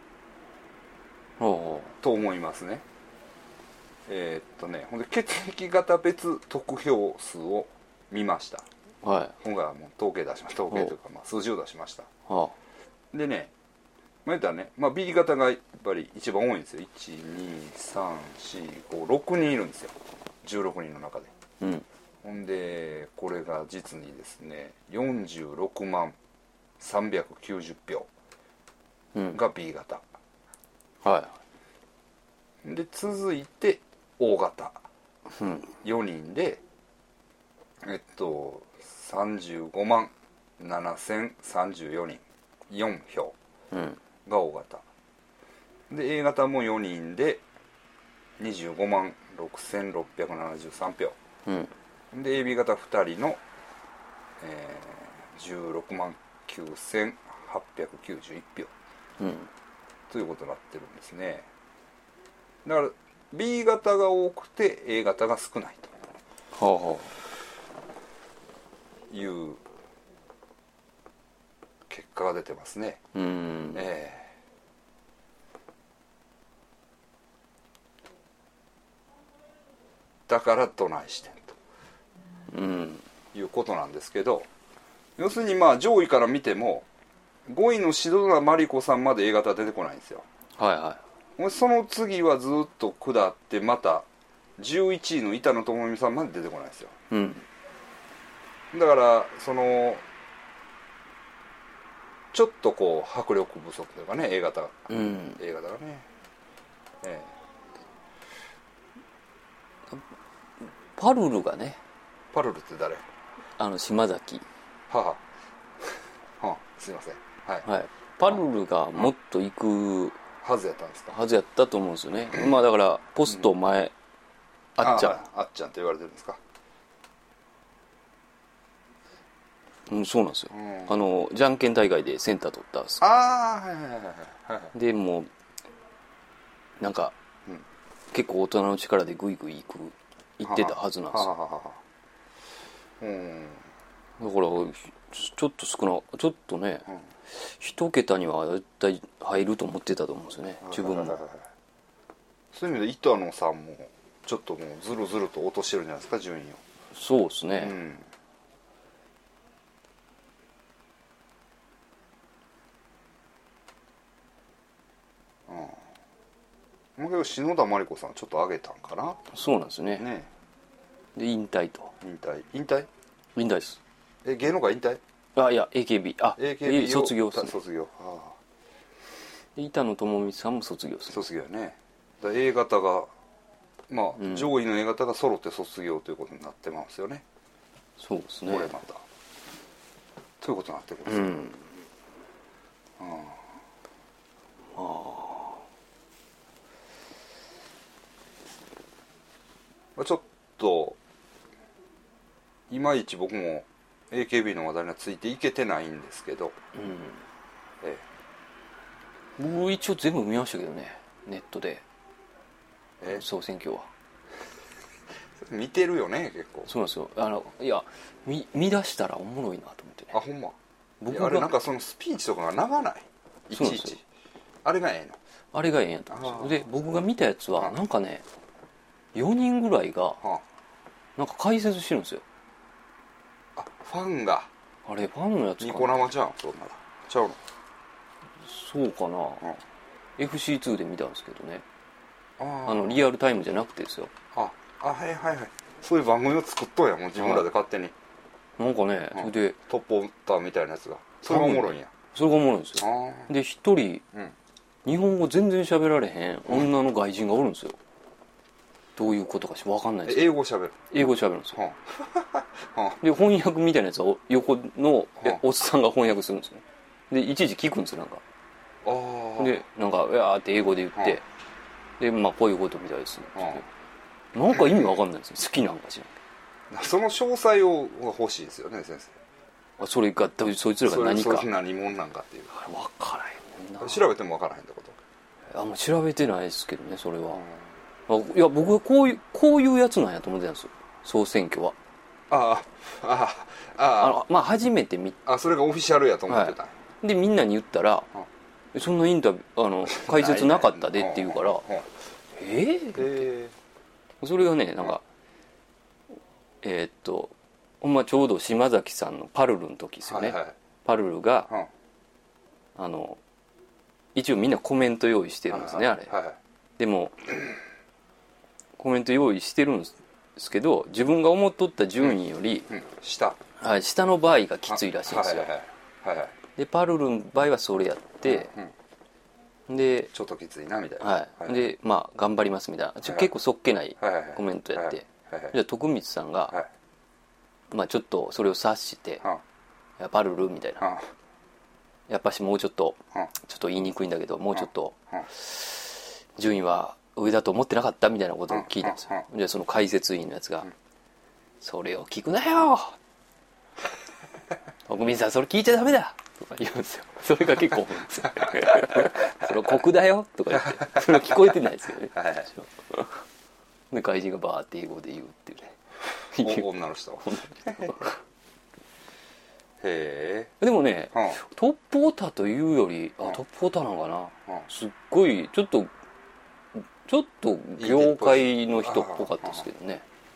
S1: と思いますね。えー、っとねほんで血液型別得票数を見ました、はい、今回はもう統計出しました統計というかまあ数字を出しました。でねまあ言ったらね、まあ、B 型がやっぱり一番多いんですよ。いちにさんしごろくにんいるんですよじゅうろくにんの中で、うん、ほんでこれが実にですねよんじゅうろくまんさんびゃくきゅうじゅうひょうが B 型、うん、はい。で続いて O 型、うん、よにんでえっとさんじゅうごまんななせんさんじゅうよにんよんひょうが O 型で A 型もよにんでにじゅうごまんろくせんろっぴゃくななじゅうさんひょう、うん、で エービー 型ふたりの、えー、じゅうろくまんきゅうせんはっぴゃくきゅうじゅういちひょう、うん、ということになってるんですね。だから B 型が多くて A 型が少ないと、はあはあ、いう結果が出てますね。うん、ええだからどないしてん
S2: と、うん、
S1: いうことなんですけど、要するにまあ上位から見てもごいの篠田麻里子さんまで A 型出てこないんですよ。
S2: はいはい。
S1: その次はずっと下ってまたじゅういちいの板野友美さんまで出てこないんですよ、
S2: うん、
S1: だからそのちょっとこう迫力不足というかね A 型が、
S2: うん、
S1: A 型がね、ええ、
S2: パルルがね、
S1: パルルって誰？
S2: あの島崎
S1: はははすいません、はい、
S2: はい、パルルがもっと行く
S1: はずやったんですか？
S2: はずやったと思うんですよね。まあだからポスト前、うん、あっちゃん、あ,
S1: あっちゃんと言われてるんですか？
S2: うん、そうなんですよ、うん、あのじゃんけん大会でセンター取ったんです。
S1: ああはいはいはいはい。
S2: でもうなんか、うん、結構大人の力でグイグイ行く行ってたはずなんですよ。はははは、うん、だからちょっと少なちょっとね、うん、一桁には絶対入ると思ってたと思うんですよね、自分も。
S1: そういう意味で板野さんもちょっともうずるずると落としてるんじゃないですか、順位を。
S2: そうですね、うん、
S1: もうけど篠田麻里子さんちょっと上げたんかな。
S2: そうなんですね。
S1: ね
S2: で引退と。
S1: 引退引退
S2: 引退です。
S1: え芸能界引退？
S2: あいや エーケービー あ
S1: エーケービー
S2: 卒業ですね。
S1: 卒業、はあ、
S2: で板野友美さんも卒業ですね。
S1: 卒業ね。だ A 型がまあ、うん、上位の A 型が揃って卒業ということになってますよね。
S2: そうですね。
S1: これまたということになってくるんですよ、うん、ああちょっといまいち僕も エーケービー の話題にはついていけてないんですけど、うん
S2: ええ、僕一応全部見ましたけどね、ネットで。え総選挙は
S1: 見てるよね結構。
S2: そうなんですよ。あのいや 見, 見出したらおもろいなと思ってね。
S1: あほんま。僕があれなんかそのスピーチとかが長ないいちいちあれがええの
S2: あれがええんやと思うんですよ。で僕が見たやつはなんかねよにんぐらいがなんか解説してるんですよ。
S1: あファンが
S2: あれファンのやつかな。
S1: ニコ生じゃんそんならちゃうの。
S2: そうかな、うん、エフシーツー で見たんですけどね。ああのリアルタイムじゃなくてですよ。
S1: ああはいはいはい。そういう番組を作っとんやもう自分らで勝手に。
S2: なんかね、うん、それで
S1: トップオターみたいなやつがそれがおもろいんや。
S2: それがおもろいんですよ。で一人、うん、日本語全然喋られへん女の外人がおるんですよ。どういうことかし分かんないんですよ。
S1: 英語喋る
S2: 英語喋るんですよ、はあ、で翻訳みたいなやつを横のおっさんが翻訳するんですね。でいちいち聞くんですよなんか。あでなんか「うわ」って英語で言って、はあ、でまあこういうことみたいですって、はあ、なんか意味分かんないんですよ。好きなんかし
S1: らん。その詳細を欲しいですよね先生。
S2: あそれがそいつらが何か
S1: それ何者なんかっていう。
S2: 分からへんな。
S1: 調べても分からへんってこと。
S2: あんま調べてないですけどねそれは、うん、いや僕はこういうこういうやつなんやと思ってたんですよ総選挙は。ああああああまあ初めて見
S1: あそれがオフィシャルやと思ってた、はい、
S2: でみんなに言ったら、うん、そんなインタビューあの解説なかったでって言うからえー、えー、それがねなんか、うん、えー、っとほんまちょうど島崎さんのパルルの時ですよね、はいはい、パルルが、うん、あの一応みんなコメント用意してるんですね、はいはい、あれ、はい、でもコメント用意してるんですけど自分が思っとった順位より、うんうん、
S1: 下、
S2: はい、下の場合がきついらしいんですよ、はいはいはい、でパルルの場合はそれやって、うんうん、で
S1: ちょっときついなみたいな、
S2: はいはい、でまあ頑張りますみたいなちょ、はいはい、結構そっけないコメントやって、はいはいはい、じゃあ徳光さんが、はい、まあちょっとそれを察して、はい、やパルルみたいな、はい、やっぱしもうちょっと、はい、ちょっと言いにくいんだけどもうちょっと、はい、順位は上だと思ってなかったみたいなことを聞いたんですよ。じゃあその解説員のやつが、うん、それを聞くなよ徳光さんそれ聞いちゃダメだとか言うんですよ。それが結構それ酷だよとか言ってそれは聞こえてないですけどね、はいはい、で外人がバーって英語で言うっていうね
S1: 女の人へえ。
S2: でもね、はあ、トップオタというよりあトップオタなのかな、はあ、すっごいちょっとちょっと業界の人っぽかったですけどね。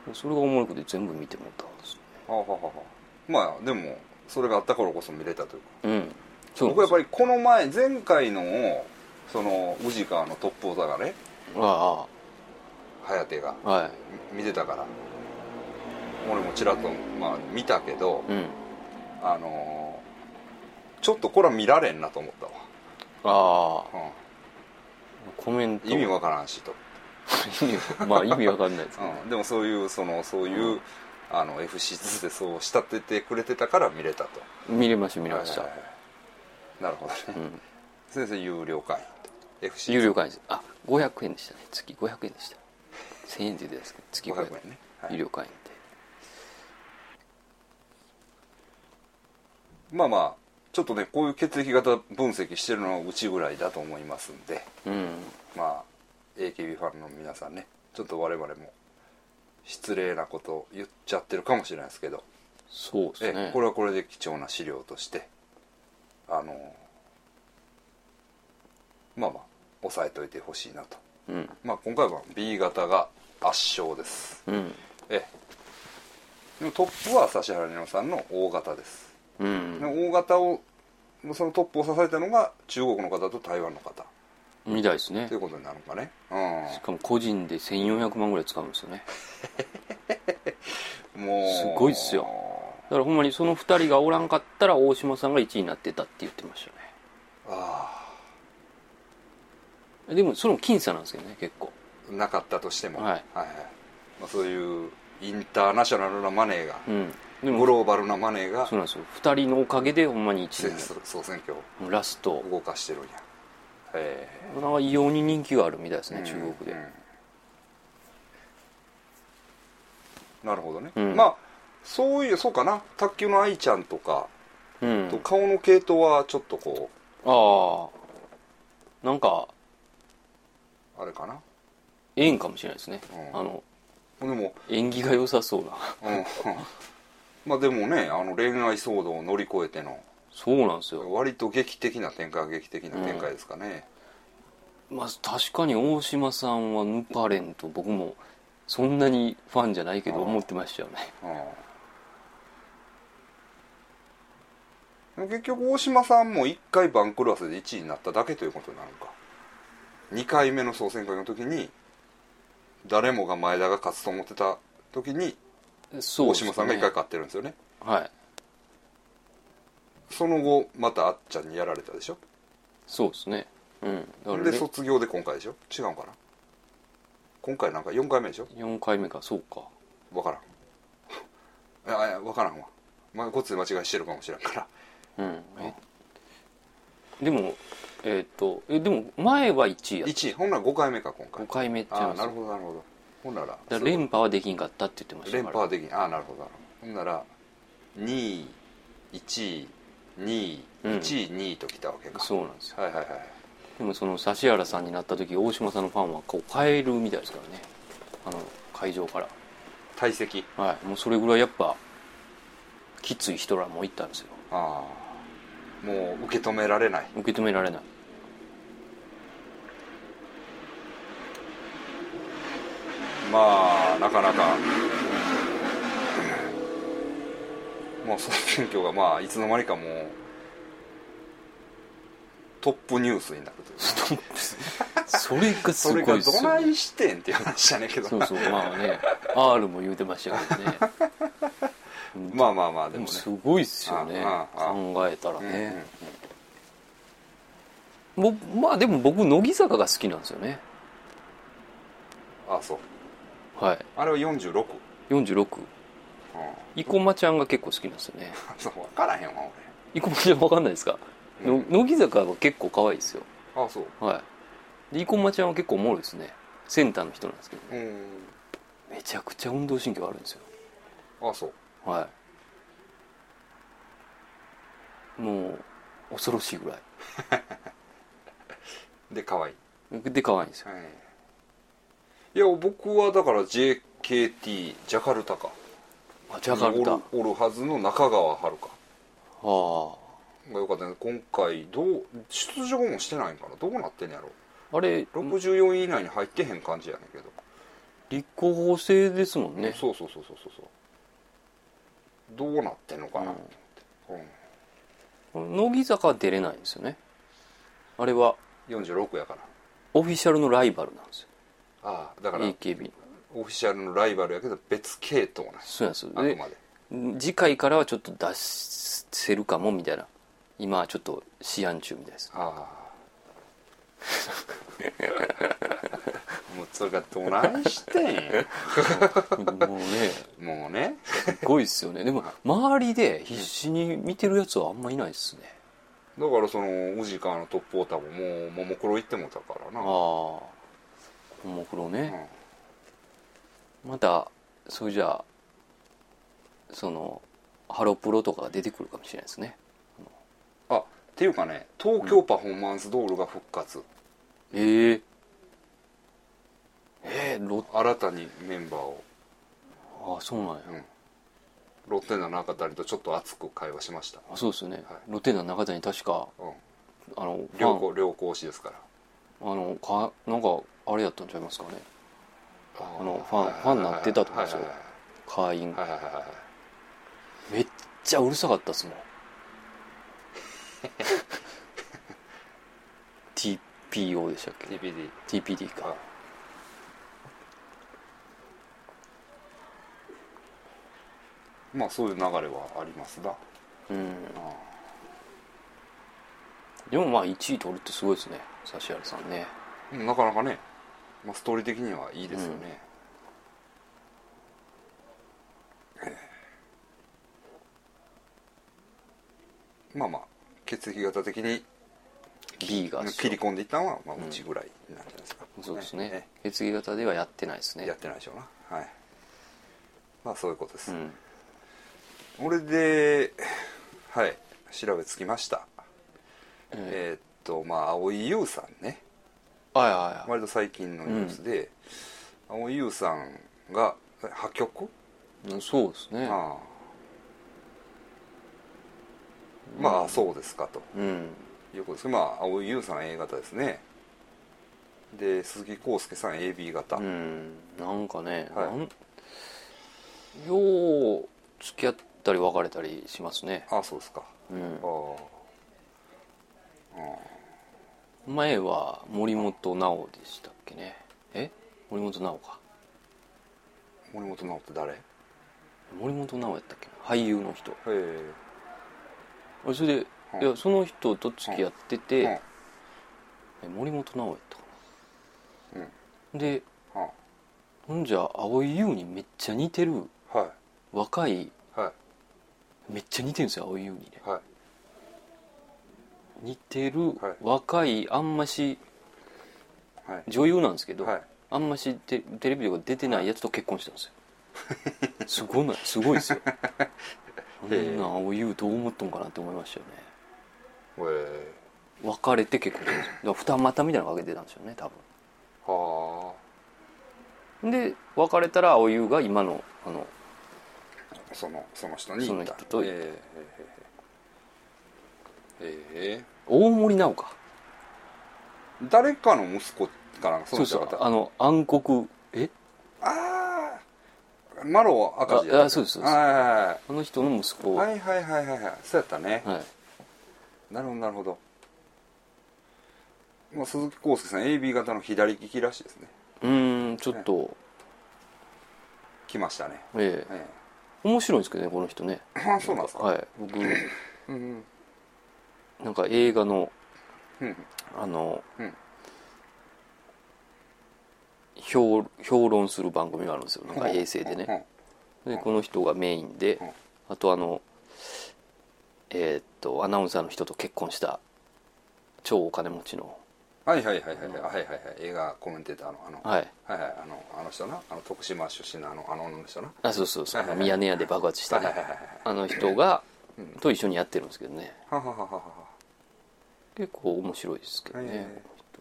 S2: それがおもろくて全部見てもらったんですね。
S1: はあはあはあ、まあでもそれがあったからこそ見れたというか、
S2: うん、そう
S1: 僕やっぱりこの前前回のその宇治川のトップオタがね、
S2: あ
S1: あ颯が、
S2: はい、
S1: 見てたから俺もちらっと、まあ、見たけど、
S2: うん、あ
S1: のー、ちょっとこれは見られんなと思ったわ。
S2: ああ、うん、コメント
S1: 意味わからんしと
S2: まあ意味わかんないですけど、
S1: うん、でもそういうそのそういう、うん、あの エフシーツー でそう仕立ててくれてたから見れたと。
S2: 見れました見れました、はいはいはい、
S1: なるほどね、うん、先生有料会員 エフシーツー
S2: 有料会員です。あ、ごひゃくえんでしたね。月ごひゃくえんでした。せんえんでですけど月ごひゃくえんね、はい、有料会員で
S1: まあまあちょっとねこういう血液型分析してるのはうちぐらいだと思いますんで、うん、まあ エーケービー ファンの皆さんねちょっと我々も失礼なことを言っちゃってるかもしれないですけど、
S2: そうですね、
S1: えこれはこれで貴重な資料としてあのまあまあ押さえといてほしいなと、うん、まあ今回は ビー 型が圧勝です、うん、えでもトップは指原莉乃さんの O 型です、うん、でも O 型をそのトップを支えたのが中国の方と台湾の方
S2: みたいですね
S1: ということになるのかね、
S2: うん、しかも個人でせんよんひゃくまんぐらい使うんですよねもうすごいっすよ。だからほんまにそのふたりがおらんかったら大島さんがいちいになってたって言ってましたね。ああ、でもそれも僅差なんですけどね結構
S1: なかったとしても、はいはいはい、まあ、そういうインターナショナルなマネーが、うん、でもグローバルなマネーが
S2: そうなんですよ。ふたりのおかげでほんまにいちいに
S1: 総選挙
S2: ラスト
S1: 動かしてるんや。
S2: えー、異様に人気があるみたいですね、うん、中国で、
S1: うん、なるほどね、うん、まあそういうそうかな卓球の愛ちゃんとか、うん、と顔の系統はちょっとこう
S2: ああなんか
S1: あれかな
S2: ええんかもしれないですね、うん、あのでも縁起が良さそうな、うん、
S1: まあでもねあの恋愛騒動を乗り越えての
S2: そうなんですよ
S1: 割と劇的な展開は劇的な展開ですかね、
S2: うん、まあ確かに大島さんはヌパレンと僕もそんなにファンじゃないけど思ってましたよね、
S1: うん、結局大島さんもいっかい番狂わせでいちいになっただけということになるのか。にかいめの総選挙の時に誰もが前田が勝つと思ってた時に大島さんがいっかい勝ってるんですよね。はい。その後またあっちゃんにやられたでしょ。
S2: そうですね、うん、
S1: だからで卒業で今回でしょ。違うかな今回なんかよんかいめでしょ。
S2: よんかいめか。そうか
S1: 分からんいやいや分からんわ、まあ、こっちで間違いしてるかもしれんから、うん、
S2: えでもえー、っとえでも前はいちいやった。
S1: いちいほんならごかいめか今回。
S2: ごかいめって言います。
S1: ああなるほどなるほど。ほんならだ
S2: から連覇はできんかったって言ってましたから。
S1: 連覇はできん。ああなるほどなるほど。ほんならにいいちいにい、うん、いちいにいときたわけか。
S2: そうなんですよ。
S1: はいはいはい。
S2: でもその指原さんになった時大島さんのファンはこう変えるみたいですからね、あの会場から
S1: 退席。
S2: はい、もうそれぐらいやっぱきつい人らもいったんですよ。
S1: ああもう受け止められない。
S2: 受け止められない。
S1: まあなかなかもうその選挙がまあいつの間にかもうトップニュースになるという。
S2: それがすごいですよ、ね、
S1: それがどないしてんっていう話じゃねえけど
S2: そうそうまあね R も言うてましたけどね
S1: まあまあまあでもね
S2: すごいっすよね。ああああ考えたらね、うんうんうん、まあでも僕乃木坂が好きなんですよね。
S1: ああそう
S2: はい。
S1: あれは よんじゅうろく?
S2: よんじゅうろく、うん、生駒ちゃんが結構好きなんですよね
S1: そう分からへんわ
S2: 俺。生駒ちゃん分かんないですか、うん、乃木坂は結構可愛いですよ。
S1: ああそう
S2: はい。で生駒ちゃんは結構おもろいですね。センターの人なんですけど、ね、うんめちゃくちゃ運動神経あるんですよ。
S1: ああそう
S2: はいもう恐ろしいぐらい
S1: で可愛い
S2: で可愛いんですよ、はい、
S1: いや僕はだから ジェーケーティー ジャカルタか
S2: あジャカルタ
S1: おるはずの中川遥香
S2: は
S1: あがよかったね。今回どう出場もしてないんかな。どうなってんやろ。
S2: あれ
S1: ろくじゅうよんい以内に入ってへん感じやねんけど。
S2: 立候補制ですもんね。
S1: そうそうそうそうそう。どうなってんのかなと思って、
S2: うん、乃木坂は出れないんですよね。あれは
S1: よんじゅうろくやから
S2: オフィシャルのライバルなんですよ。
S1: ああだから
S2: エーケービー
S1: オフィシャルのライバルやけど別系統なんです。
S2: そうなんですよ。
S1: あくま
S2: で次回からはちょっと出せるかもみたいな、今はちょっと試案中みたいです。
S1: ああもうそれがどないしてん
S2: もうね
S1: もうね
S2: すごいっすよね。でも周りで必死に見てるやつはあんまいないっすね。
S1: だからその宇治川のトップオーターももうももクロ行ってもたからな。ああ
S2: ももクロね、うん、またそれじゃあそのハロプロとかが出てくるかもしれないですね。
S1: あっていうかね東京パフォーマンスドールが復活、うん、
S2: えええー、
S1: 新たにメンバーを。
S2: ああそうなんや、うん、
S1: ロッテナ中谷とちょっと熱く会話しました。
S2: あそうですよね、はい、ロッテナ中谷確か、うん、あの
S1: 良好良好推しですから
S2: あのかなんかあれやったんちゃいますかね。あのファンファンになってたと思うんですよ、会員、はいはいはいはい、めっちゃうるさかったっすもんティーピーオー でしたっけ。
S1: ティーピーディー
S2: ティーピーディー か、
S1: まあそういう流れはありますな。うん、あ
S2: でもまあいちい取るってすごいですね、指原さんね。
S1: なかなかね、まあ、ストーリー的にはいいですよね、うん、まあまあ血液型的に
S2: B が
S1: 切り込んでいったのはまあうちぐらいなんじゃないですか、
S2: うん、そうですね、ね、血液型ではやってないですね。
S1: やってないでしょうな。はい、まあそういうことです、うん、俺ではい調べつきました、うん、えー、っとまあ蒼井優さんね、
S2: はいはいはい、
S1: 割と最近のニュースで、うん、蒼井優さんが破局、
S2: うん、そうですね。ああ、
S1: うん、まあそうですかと、うん、いうことですけど、まあ蒼井優さん A 型ですね。で鈴木浩介さん エービー 型、うん、
S2: なんかね、はい、なんよう付き合ったり別れたりしますね。
S1: ああそうですか、うん、あ
S2: あ前は森本直でしたっけね。え森本直か。
S1: 森本直って誰？
S2: 森本直やったっけな、俳優の人。へえ。それで、
S1: うん、
S2: いやその人と付き合ってて、うん、え森本直やったかな、うん、で、うん、ほんじゃ蒼井優にめっちゃ似てる、はい、若い、はい、めっちゃ似てるんですよ蒼井優にね、はい、似てる、はい、若いあんまし、はい、女優なんですけど、はい、あんまし テ, テレビとか出てないやつと結婚したんですよ、はい、すごいな、すごいですよあんな蒼井優どう思っとんかなって思いましたよね。へえ。別れて結婚したんですよ。だから二股みたいなのかけてたんですよね多分。はあ。で別れたら蒼井優が今のあの
S1: そのその人に
S2: その人と、えー、え
S1: ー、えー、
S2: 大森直か
S1: 誰かの息子かなんか
S2: そうそうあの暗黒え
S1: ああマロ赤字
S2: やああそうですそうです、あの人の息子
S1: はいはいはいはいはいそうやったね、はい、なるほどなるほど、まあ、鈴木浩介さん エービー 型の左利きらしいですね。
S2: うーんちょっと、ね、
S1: 来ましたね。
S2: ええええ、面白いんですけどねこの人ね。
S1: あそうなんですか。
S2: はい僕うん、なんか映画の、うん、あの、うん、評, 評論する番組があるんですよなんか衛星でね、うん、でこの人がメインで、うん、あとあのえー、っとアナウンサーの人と結婚した超お金持ちの
S1: はいはいはいはいはいはいはい映画コメンテーターのあのはいはいはいあのあの人なあの徳島出身のあのあの女の人な
S2: あそうそうそう、はいはいはい、ミヤネ屋で爆発したねあの人が、うん、と一緒にやってるんですけどねはははは結構面白いですけどね、はいはいはい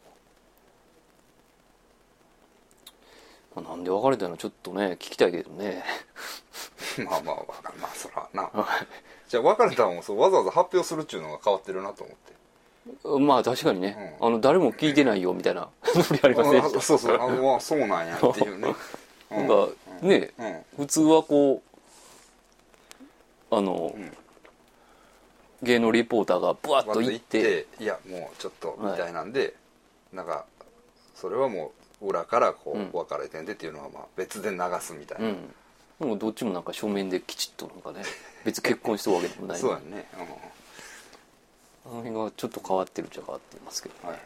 S2: まあ、なんで別れたのちょっとね聞きたいけどね
S1: まあまあまあそらなじゃあ別れたのもそうわざわざ発表するっちゅうのが変わってるなと思って
S2: まあ確かにね、うん、あの誰も聞いてないよみたいなノリありませんでした
S1: そうそうあのそうなんやっていうね
S2: なんかね、うん、普通はこうあの、うん、芸能リポーターがブワッと行って
S1: いやもうちょっとみたいなんで、はい、なんかそれはもう裏からこう、うん、別れてんでっていうのはまあ別で流すみたいな、うん、
S2: でもどっちもなんか書面できちっとなんかね別に結婚したわけでもない
S1: そうやね、うん、
S2: あの辺がちょっと変わってるっちゃ変わってますけどね、はい、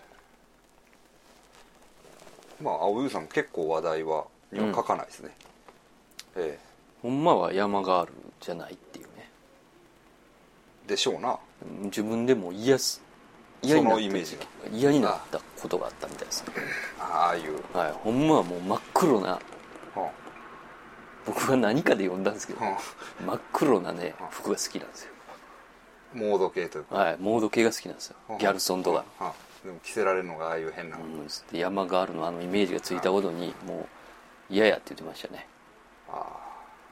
S1: まあ青湯さん結構話題はには書かないですね、うん、ええ
S2: ほんまは山があるじゃないっていうね
S1: でしょうな
S2: 自分でも嫌す
S1: 嫌になったイメージが
S2: 嫌になったことがあったみたいですね
S1: ああいう、
S2: はい、ほんまはもう真っ黒な、はあ、僕は何かで読んだんですけど、はあ、真っ黒なね服が好きなんですよ
S1: モード系というか
S2: はいモード系が好きなんですよ、はあ、ギャルソンとか、はあは
S1: あ、でも着せられるのがああいう変な、うん、
S2: で山ガールのあのイメージがついたことにもう嫌やって言ってましたねああ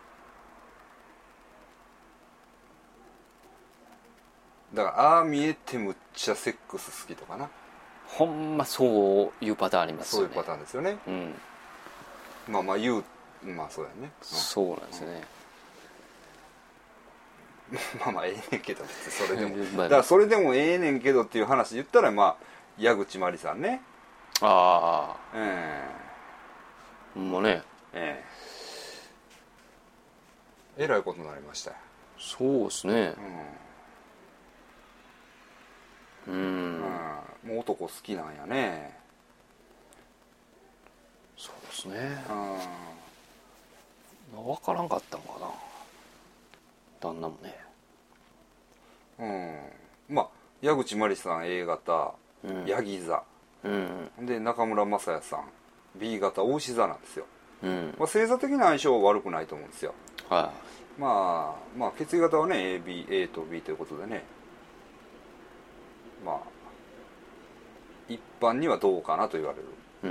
S1: だからああ見えてむっちゃセックス好きとかな
S2: ほんまそういうパターンありますよね
S1: そういうパターンですよね、うん、まあまあ言うまあそうやね、うん、
S2: そうなんですね、
S1: うん、まあまあええねんけど別にそれでもだからそれでもええねんけどっていう話言ったらまあ矢口真里さんね
S2: ああええー、ほんまねえ
S1: ええらいことになりましたよ
S2: そうですね
S1: うん、うん、もう男好きなんやね
S2: そうですねうん分からんかったんかな旦那もね
S1: うんまあ矢口真里さん A 型、うん、ヤギ座、うんうん、で中村雅也さん B 型牡牛座なんですよ、うんまあ、星座的な相性は悪くないと思うんですよ、はい、まあまあ血液型はね エービー、A と B ということでねまあ一般にはどうかなと言われる、うん、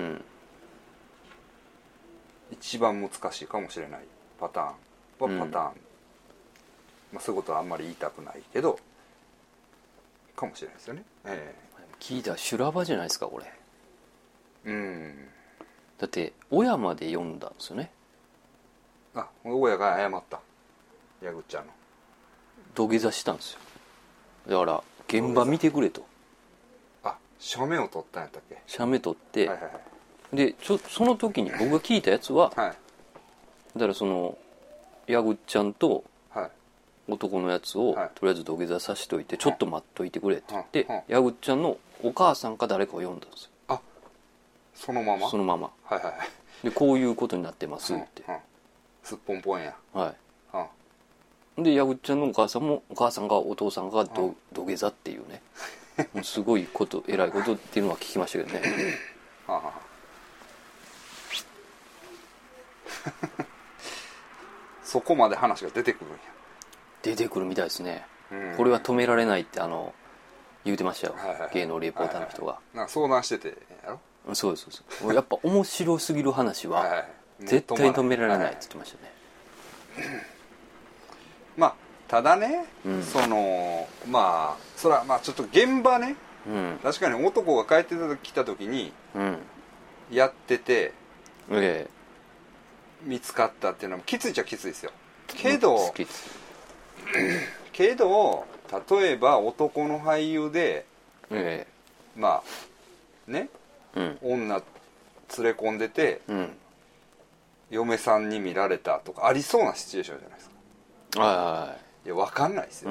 S1: 一番難しいかもしれないパターンはパターン、うんまあ、そういうことはあんまり言いたくないけどかもしれないですよね、え
S2: ー、聞いたら修羅場じゃないですかこれ
S1: うん
S2: だって親まで読んだんですよね
S1: あ親が謝った矢口ちゃんの
S2: 土下座したんですよだから現場見てくれと
S1: あ写メを撮ったんやったっけ
S2: 写メ撮って、はいはいはい、でちょその時に僕が聞いたやつは、はい、だからその矢口ちゃんと男のやつを、はい、とりあえず土下座させといてちょっと待っといてくれって言って、はい、矢口ちゃんのお母さんか誰かを呼んだんですよ
S1: あそのまま
S2: そのまま
S1: はいはい
S2: でこういうことになってますって、うんうん、
S1: すっぽんぽんやはい、
S2: うん、で矢口ちゃんのお母さんもお母さんがお父さんがど、うん、土下座っていうねすごいこと偉いことっていうのは聞きましたけどねはあ、は
S1: あ、そこまで話が出てくるんや
S2: 出てくるみたいですね、うん、これは止められないってあの言うてましたよ、はいはいはい、芸能リポーターの人が、はいはい、
S1: なんか相談しててやろ
S2: そうですそうですやっぱ面白すぎる話は絶対止められないって言ってましたね、
S1: はいはい、まあただね、うん、そのまあそれはまあちょっと現場ね、うん、確かに男が帰ってきた時に、うん、やってて、ええ、見つかったっていうのもきついっちゃきついですよけど、うん、けど例えば男の俳優で、ええ、まあね、うん、女連れ込んでて、うん、嫁さんに見られたとかありそうなシチュエーションじゃないですかはいはいはいいや分かんないですよ、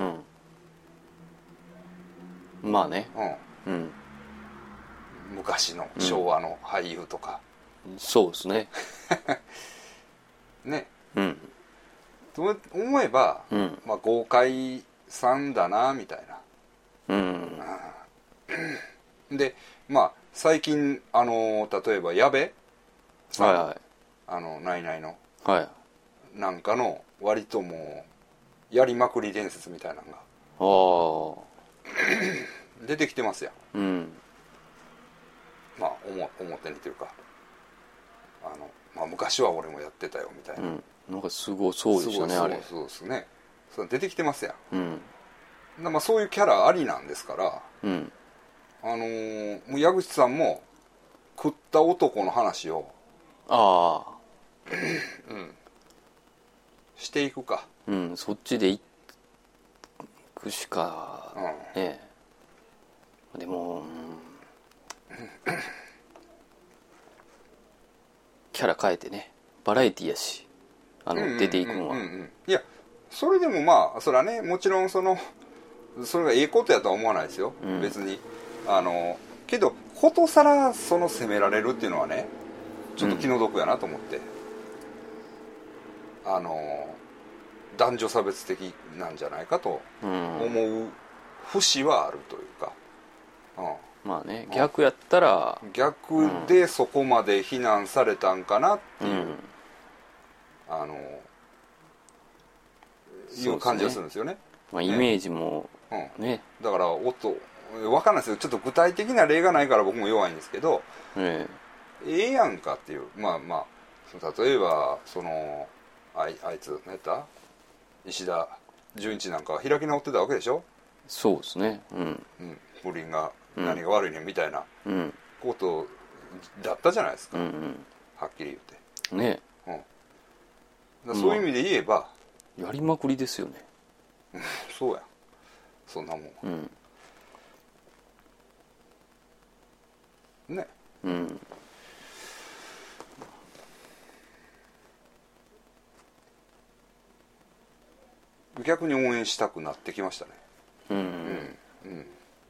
S2: うん、まあね、
S1: うんうん、昔の昭和の俳優とか、
S2: うん、そうですね
S1: ねうんと思えば、うんまあ、豪快さんだなみたいな、うんうん、でまあ最近あの例えば矢部さん、はいはい、あのナイナイの、はい、なんかの割ともうやりまくり伝説みたいなのが出てきてますやん、うん、まあ表にというかあの、まあ、昔は俺もやってたよみたいな、うん、
S2: なんかすごいそうですよねあれ
S1: そうですねそう出てきてますやん、うん、まあそういうキャラありなんですから、うん、あのー、もう矢口さんも食った男の話を
S2: ああ
S1: うん、していくか、
S2: うん、そっちでいくしか、うん、ねでも、うん、キャラ変えてねバラエティやしあの、うんうんうんうん、出ていくのは、
S1: いやそれでもまあそれはねもちろんそのそれがいいことやとは思わないですよ、うん、別にあのけどことさらその責められるっていうのはねちょっと気の毒やなと思って、うん、あの男女差別的なんじゃないかと思う節はあるというか、
S2: うん、まあね逆やったら
S1: 逆でそこまで非難されたんかなっていう、うん、あのいう感じがするんですよね。
S2: まあ、イメージも、
S1: ね
S2: うんね、
S1: だからおっと分かんないですよちょっと具体的な例がないから僕も弱いんですけど、ええ、ええやんかっていうまあまあ例えばそのあい、あいつ何やった石田純一なんか開き直ってたわけでしょ。
S2: そうですね、うん
S1: うん、不倫が何が悪いねんみたいなことだったじゃないですか、うんうん、はっきり言って
S2: ね、
S1: うん、だそういう意味で言えば、
S2: まあ、やりまくりですよね
S1: そうやそんなもん、うん、ね、うん、逆に応援したくなってきましたね。うんうんうん、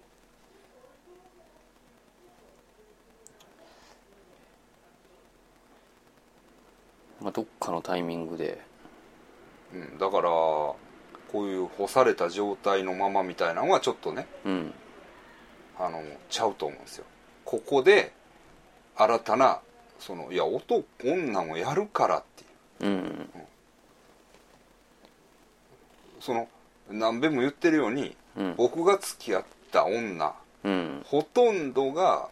S2: まあ、どっかのタイミングで、
S1: うん、だからこういう干された状態のままみたいなのはちょっとね、うん、あのちゃうと思うんですよ。ここで新たなそのいや男女もやるからっていう、うんうん、その何べんも言ってるように、うん、僕が付き合った女、うん、ほとんどが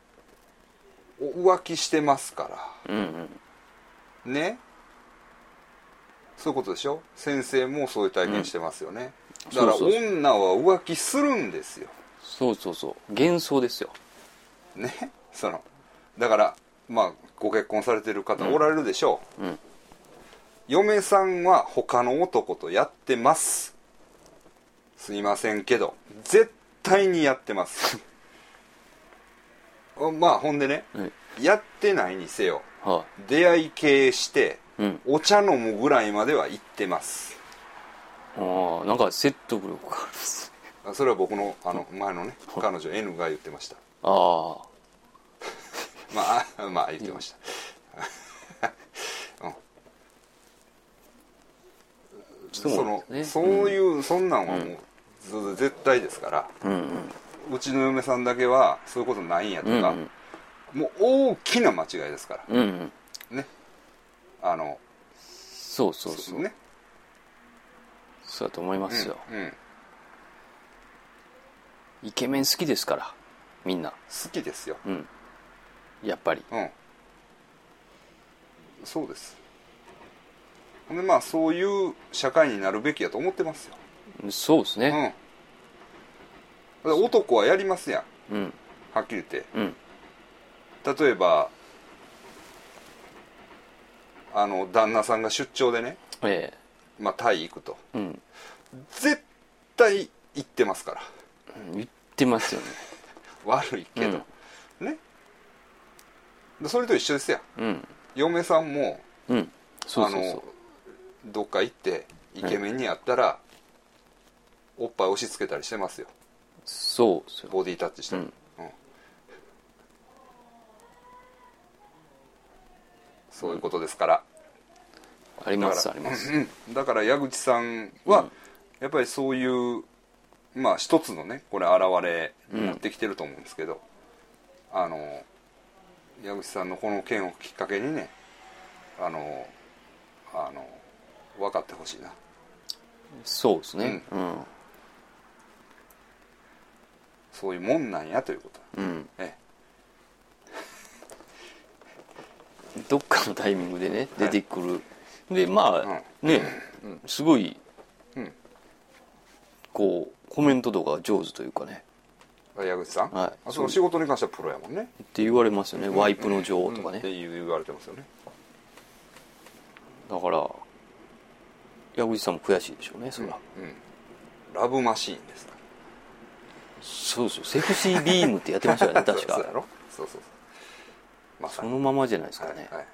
S1: 浮気してますから、うんうん、ね、そういうことでしょ。先生もそういう体験してますよね、うん、だから女は浮気するんですよ。
S2: そうそうそう幻想ですよ
S1: ね。そのだからまあご結婚されてる方おられるでしょう、うんうん、嫁さんは他の男とやってます、すいませんけど絶対にやってますまあほんでね、はい、やってないにせよ、はあ、出会い系して、うん、お茶飲むぐらいまでは行ってます。
S2: ああなんか説得力があるんです
S1: それは僕のあの前のね彼女 N が言ってました。
S2: ああ
S1: まあまあ言ってました、うん、その、ね、そういう、うん、そんなんはもう、うん、絶対ですから、うんうん、うちの嫁さんだけはそういうことないんやとか、うんうん、もう大きな間違いですから、うんうん、ね、あの
S2: そうそうそうね、そうだと思いますよ、うんうん、イケメン好きですからみんな
S1: 好きですよ、うん、
S2: やっぱり、
S1: うん、そうです。でまあそういう社会になるべきやと思ってますよ。
S2: そうですね、
S1: うん、男はやりますやん、うん、はっきり言って、うん、例えばあの旦那さんが出張でね、ええ、まあタイ行くと、うん、絶対行ってますから、
S2: うん、言ってますよね
S1: 悪いけど、うん、ね、それと一緒ですや、うん、嫁さんも、うん、そうそうそう、あのどっか行ってイケメンに会ったら、はい、おっぱい押し付けたりしてますよ。
S2: そうですよ、
S1: ボディタッチしたり、うんうん、そういうことですから、
S2: うん、ありますあります、
S1: うん、だから矢口さんは、やっぱりそういうまあ一つのねこれ現れになってきてると思うんですけど、うん、あの矢口さんのこの件をきっかけにねあのあの分かってほしいな。
S2: そうですね、うんうん、
S1: そういうもんなんやということ、うん、え
S2: え、どっかのタイミングでね出てくる、はい、でまあ、うん、ね、うん、すごい、うん、こうコメント度が上手というかね、
S1: 矢口さん、はい、あその仕事に関してはプロやもんね
S2: って言われますよね、うん、ワイプの女王とかね、
S1: うん、って言われてますよね。
S2: だから矢口さんも悔しいでしょうねそれは、
S1: うんうん、ラブマシーンですか。
S2: そうですよ、セクシービームってやってましたよね確か
S1: そうやろ、そうそうそう、
S2: まあ、そのままじゃないですかね、
S1: はいはい、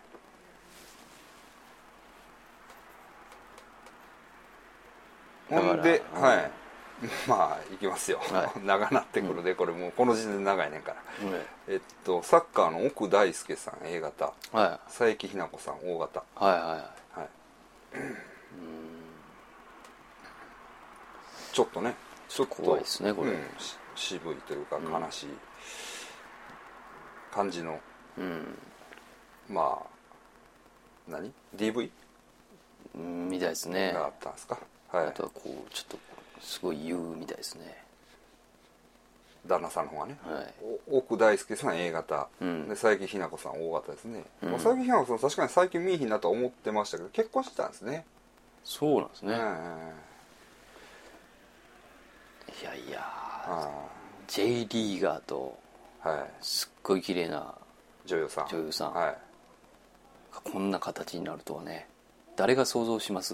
S1: ほんで、はい、まあいきますよ、はい、長なってくるで、これもうこの時点で長いねんから、うん、えっとサッカーの奥大輔さん A 型、はい、佐伯ひな子さん O 型、はいはいはい、はい、うんちょっとね、ちょっと
S2: 怖いですねこれ、うん、
S1: 渋いというか悲しい感じの、うん、まあ何 ディーブイ
S2: みたいですね
S1: があったんですか、はい、
S2: あとはこうちょっとすごい言うみたいですね、
S1: 旦那さんの方がね、はい、奥大輔さん A 型、うん、で佐伯ひな子さん O 型ですね、うん、佐伯ひな子さん確かに最近見えひんなとは思ってましたけど結婚してたんですね。
S2: そうなんですね、うん、いやいや J リーガーとすっごい綺麗な
S1: 女優さん、
S2: 女優さん、はい、こんな形になるとはね誰が想像します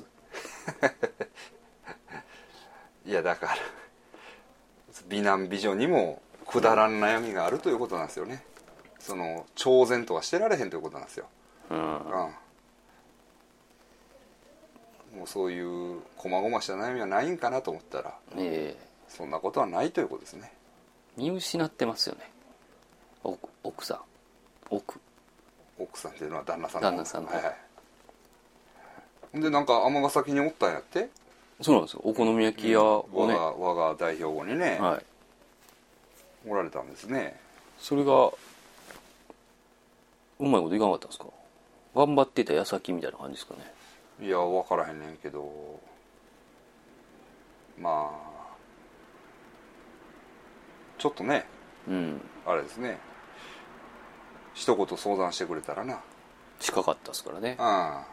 S1: いやだから美男美女にもくだらん悩みがあるということなんですよね。その超然とはしてられへんということなんですよ、うん、うん、もうそういう細々した悩みはないんかなと思ったら、えー、そんなことはないということですね。
S2: 見失ってますよね奥さん奥
S1: 奥さんっていうのは旦那さんの
S2: 旦那さんの、はいはい、
S1: でなんか尼崎におったんやって。
S2: そうなんですよ、お好み焼き屋をね、
S1: うん、我が代表後にね、はい、おられたんですね。
S2: それがうまいこといかなかったんですか。頑張ってた矢先みたいな感じですかね。
S1: いや分からへんねんけど、まあちょっとね、うん、あれですね、一言相談してくれたらな。
S2: 近かったですからね、
S1: あ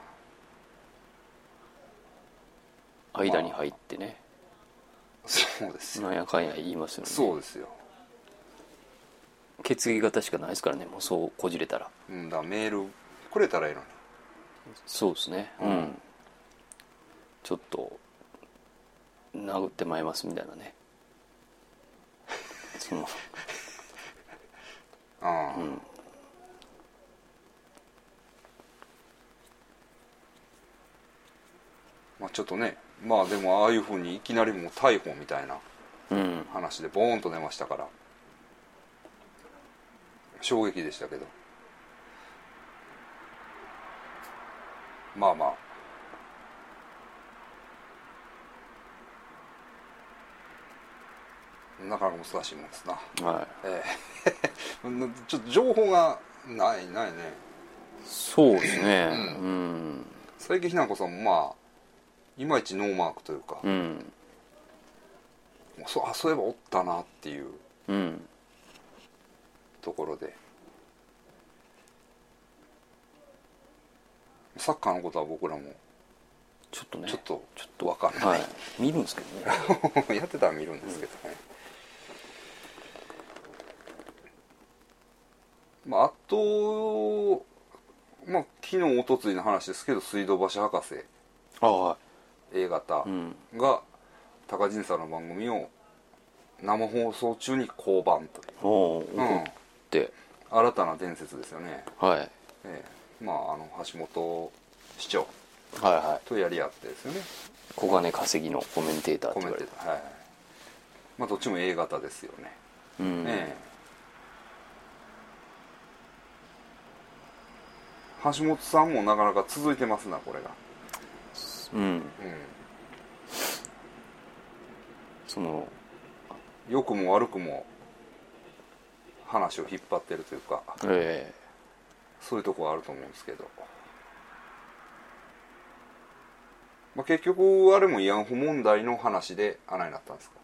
S2: あ間に入ってね、
S1: まあ、そうですよ、
S2: なんやかんや言いますよね。
S1: そうですよ、
S2: 血液型しかないですからね、もうそうこじれたら。
S1: うんだ、メールくれたらいいのに。
S2: そうですね、うん、うん、ちょっと殴ってまいりますみたいなねその
S1: ああ、うん、まあちょっとね、まあでもああいうふうにいきなりもう逮捕みたいな話でボーンと出ましたから、衝撃でしたけど、まあまあなかなか難しいもんですな、はい、えー、ちょっと情報がないないね。
S2: そうですね、うん、うん、
S1: 佐伯ひな子さんもまあいまいちノーマークというか、うん、そ, あそういえばおったなっていう、うん、ところで、サッカーのことは僕らも
S2: ちょっとね
S1: ちょっとちょっと分かんない、はい、
S2: 見るんですけど
S1: ねやってたら見るんですけどね、うん、まああとまあ昨日おとついの話ですけど、水道橋博士、あ、はい、A 型が高陣さんの番組を生放送中に降板という、おー、うん、怒って新たな伝説ですよね。はい、えー、まああの橋本市長とやり合ってですよね、はいはい、
S2: 小金稼ぎのコメンテーターって言われて、はい、
S1: まあどっちも A 型ですよね、うん、えー、橋本さんもなかなか続いてますなこれが、うん、うん、
S2: その
S1: 良くも悪くも話を引っ張ってるというか、えー、そういうとこはあると思うんですけど、まあ、結局あれも慰安婦問題の話で穴になったんですか。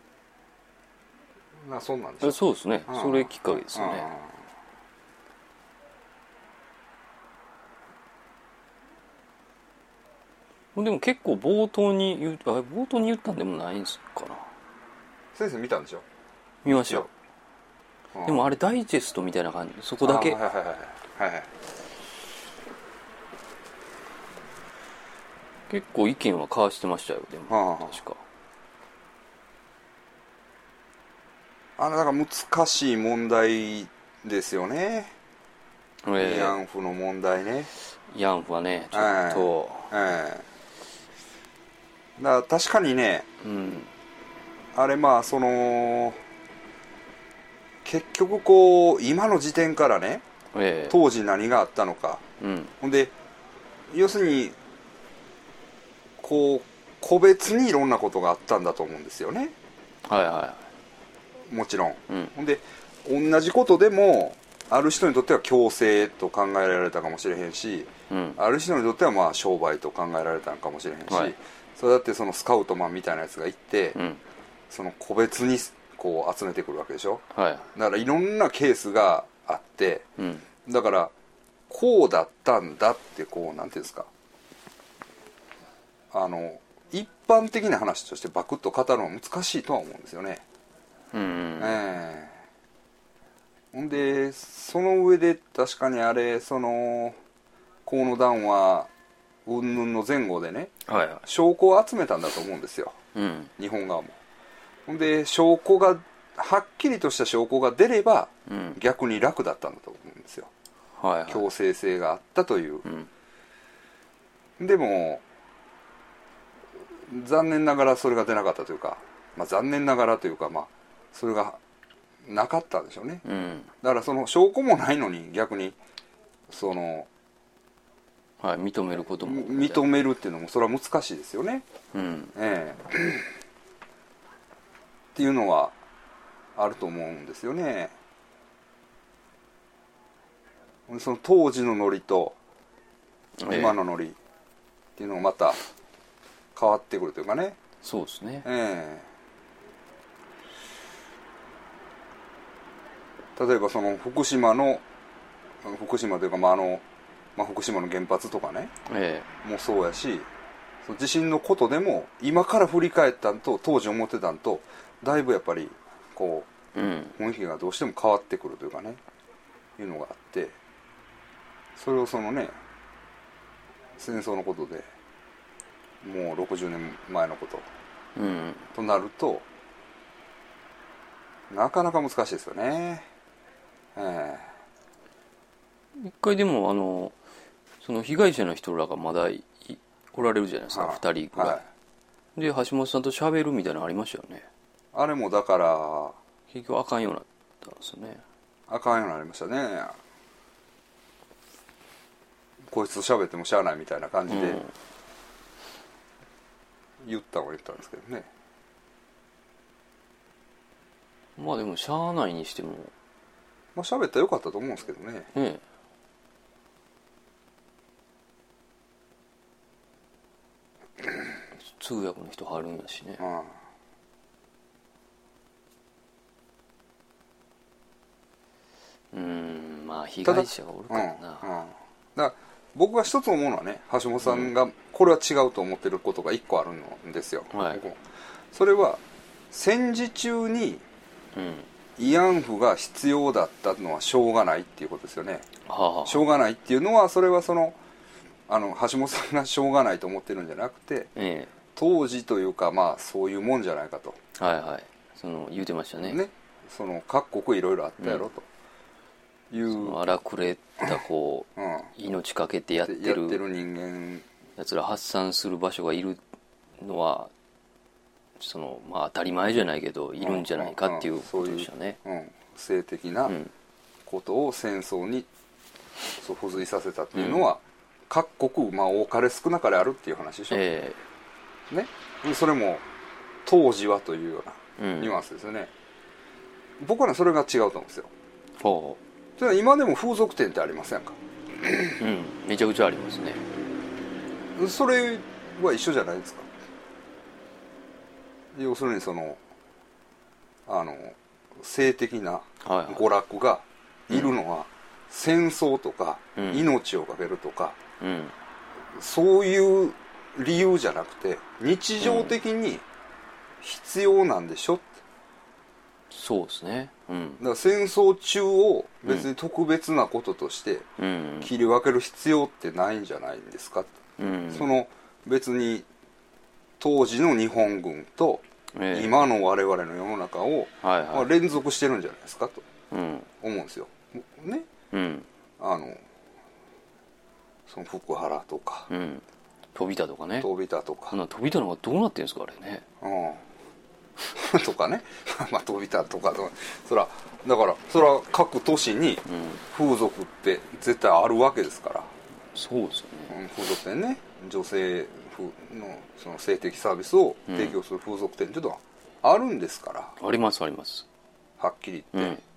S1: な、そうなんでしょう。
S2: そうですね、それきっかけですよね。でも結構冒頭に言う、あ、冒頭に言ったんでもないんですかな。
S1: 先生見たんでしょ。
S2: 見ましたよ。でもあれダイジェストみたいな感じ、そこだけ。はいはいはいはい、はい、 結構意見は交わしてましたよでも、はあ、確か
S1: あのだから難しい問題ですよね、えー、慰安婦の問題ね。
S2: 慰安婦はねちょっと、えーえ
S1: ー、だから確かにね、うん、あれまあその結局こう今の時点からね、えー、当時何があったのか、うん、ほんで要するにこう個別にいろんなことがあったんだと思うんですよね。
S2: はいはい、
S1: もちろん、うん、ほんで同じことでもある人にとっては強制と考えられたかもしれへんし、うん、ある人にとってはまあ商売と考えられたのかもしれへんし、はい、それだってそのスカウトマンみたいなやつが行って、うん、その個別にこう集めてくるわけでしょ、はい、だからいろんなケースがあって、うん、だからこうだったんだってこうなんていうんですか、あの一般的な話としてバクッと語るのは難しいとは思うんですよね。うん、えー、ほんでその上で確かにあれその河野談話云々の前後でね、はいはい、証拠を集めたんだと思うんですよ、うん、日本側も。ほんで証拠がはっきりとした証拠が出れば、うん、逆に楽だったんだと思うんですよ、はいはい、強制性があったという、うん、でも残念ながらそれが出なかったというか、まあ、残念ながらというか、まあ、それがなかったんでしょうね、うん、だからその証拠もないのに逆にその、
S2: はい、認めることも
S1: 認めるっていうのもそれは難しいですよね、うんええ、っていうのはあると思うんですよね。その当時のノリと今のノリっていうのがまた変わってくるというかね。
S2: そうですね、
S1: えー、例えばその福島の福島というか、まああのまあ、福島の原発とかね、えー、もうそうやし、地震のことでも今から振り返ったんと当時思ってたんとだいぶやっぱりこう、うん、雰囲気がどうしても変わってくるというかね、いうのがあって、それをそのね戦争のことでもうろくじゅうねんまえのこと、うん、となるとなかなか難しいですよね、え
S2: ー、一回でもあのその被害者の人らがまだ来られるじゃないですか、はあ、ふたりぐらい、はい、で橋本さんと喋るみたいなのありましたよね。
S1: あれもだから
S2: 結局あかんようになったんですよね。
S1: あかんようになりましたね。こいつと喋ってもしゃあないみたいな感じで、うん、言ったは言ったんですけどね。
S2: まあでもしゃあないにしても
S1: まあ喋ったらよかったと思うんですけどね。ね
S2: 通訳の人貼るんやしね。ああうーんまあ被害者がおるからな。うんうん、だ
S1: から僕が一つ思うのはね、橋本さんがこれは違うと思ってることが一個あるんですよ、はい、それは戦時中に慰安婦が必要だったのはしょうがないっていうことですよね、はあ、しょうがないっていうのはそれはそのあの橋本さんがしょうがないと思ってるんじゃなくて、ええ、当時というかまあそういうもんじゃないかと、
S2: はいはい、その言うてましたね。
S1: ね、その各国いろいろあったやろと、うん、いうそ
S2: の荒くれたこう、うん、命かけてやってる、
S1: やってる人間
S2: やつら発散する場所がいるのはその、まあ、当たり前じゃないけどいるんじゃないかっていうことでしたね、
S1: うんうん、そういう、うん、性的なことを戦争にそう付随させたっていうのは、うん、各国、まあ、多かれ少なかれあるっていう話でしょ、えーね、それも当時はというようなニュアンスですよね、うん、僕はねそれが違うと思うんですよ。ほう、それは今でも風俗店ってありませんか？
S2: うん、めちゃくちゃありますね。
S1: それは一緒じゃないですか。要するにそのあの性的な娯楽がいるのは戦争とか命をかけるとか、うん、そういう理由じゃなくて日常的に必要なんでしょって、
S2: そうですね、うん、
S1: だから戦争中を別に特別なこととして切り分ける必要ってないんじゃないんですか、うん、その別に当時の日本軍と今の我々の世の中を、はいはい、まあ、連続してるんじゃないですかと思うんですよ、ね、うん、あのその福原とか、うん、
S2: 飛び田とかね、
S1: 飛び田とか、
S2: 飛び田のがどうなってるんですかあれね、
S1: うん、とかねまあ飛び田とかとか、そらだからそら各都市に風俗って絶対あるわけですから、
S2: そうですよね、
S1: 風俗店ね、女性のその性的サービスを提供する風俗店っていうのはあるんですから、
S2: うん、ありますあります、
S1: はっきり言って、うん、結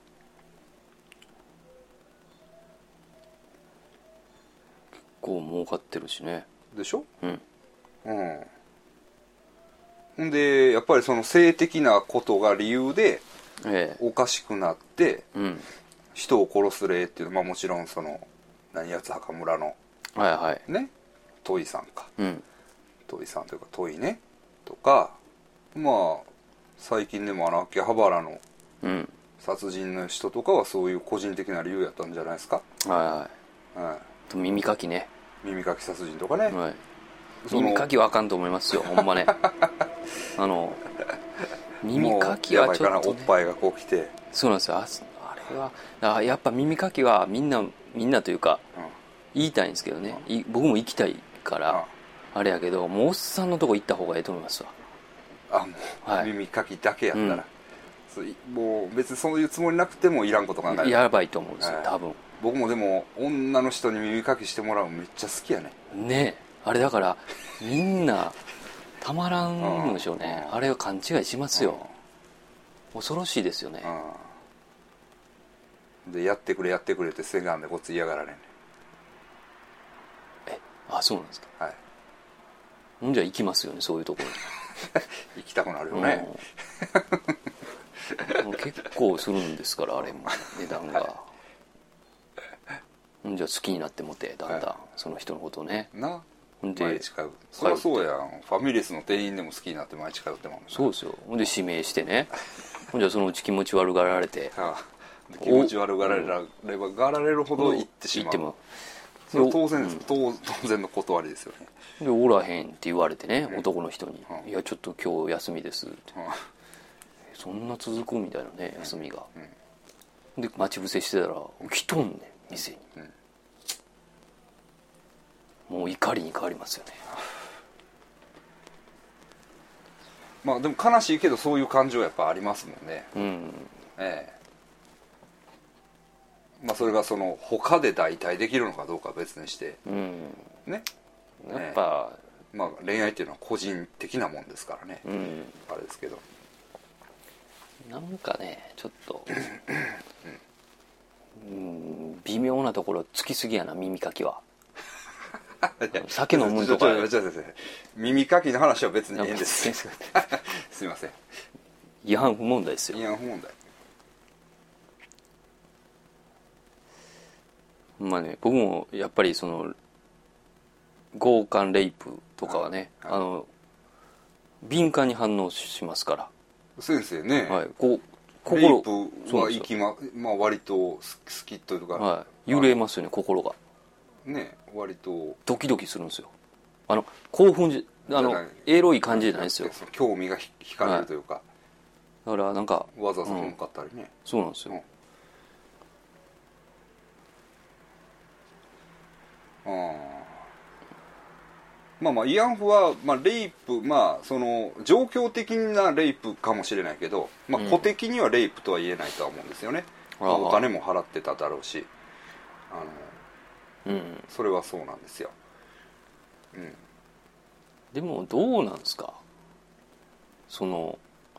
S2: 構儲かってるしね、
S1: でしょ、うんうん、ほんでやっぱりその性的なことが理由でおかしくなって、ええ、うん、人を殺す例っていうのは、まあ、もちろんその何八幡村の、はいはい、ね、トイさんか、うん、トイさんというかトイねとか、まあ最近でもあの秋葉原の殺人の人とかはそういう個人的な理由やったんじゃないですか、はいはい、はい、
S2: と耳かきね、
S1: 耳かき殺人とかね、はい、
S2: 耳かきはあかんと思いますよほんまねあの耳かきはちょっと、ね、
S1: おっぱいがこうきて、
S2: そうなんですよ、あ, あれはあやっぱ耳かきはみんなみんなというか、うん、言いたいんですけどね、うん、僕も行きたいから、うん、あれやけどもうおっさんのとこ行った方がいいと思いますわ。
S1: あ、もう、はい、耳かきだけやったら、うん、もう別にそういうつもりなくてもいらんこと考える、
S2: やばいと思うんですよ、はい、多分
S1: 僕もでも女の人に耳かきしてもらうのめっちゃ好きやね。
S2: ねえ、あれだからみんなたまらんのでしょうね、あれは勘違いしますよ、恐ろしいですよね、
S1: でやってくれやってくれってせがんでこっち嫌がられんねん。
S2: え、あ、そうなんですか、はい、ほんじゃ行きますよね、そういうところに
S1: 行きたくなるよね、
S2: うん、結構するんですからあれも値段が、はい、ほんじゃ好きになってもてだんだん、はい、その人のことをね
S1: な、で毎日通う、そりゃそうやん、ファミレスの店員でも好きになって毎日通ってもんね。
S2: そうですよ、ほんで指名してねほんじゃそのうち気持ち悪がられて、はあ、
S1: 気持ち悪がられればがられるほど行ってしまう、行ってもそれは当然です、うん、当, 当然の断りですよね。
S2: でおらへんって言われてね、うん、男の人に、うん、いやちょっと今日休みですって、うん、そんな続くみたいなね、休みが、うん、で待ち伏せしてたら来とんねん店に、うん、もう怒りに変わりますよね。
S1: まあでも悲しいけどそういう感情やっぱありますもんね、うん、ええ、まあそれがその他で代替できるのかどうかは別にして、うん、ね、やっぱ、えー、まあ恋愛っていうのは個人的なもんですからね、うん、あれですけど、
S2: なんかねちょっと、うん、微妙なところつきすぎやな、耳かきは酒飲むとか
S1: 耳かきの話は別にいいんですすいません、
S2: 違反不問題ですよ、
S1: 違反不問題。
S2: まあね、僕もやっぱりその強姦レイプとかはね、はいはい、あの敏感に反応しますから
S1: 先生ね、はい、こう心レイプは息ま、まあ、割と好きというか、
S2: はい、揺れますよね、心が
S1: ね、割と
S2: ドキドキするんですよ、あの興奮じあのエロい感じじゃないですよ、
S1: 興味が惹かれるというか、はい、
S2: だからなんか
S1: わざわざ向かったりね、うん、
S2: そうなんですよ、
S1: うん、あまあまあ慰安婦は、まあ、レイプ、まあその状況的なレイプかもしれないけど、まあ、個的にはレイプとは言えないとは思うんですよね、うん、お金も払ってただろうし、あの、うん、それはそうなんですよ、うん、
S2: でもどうなんですか、その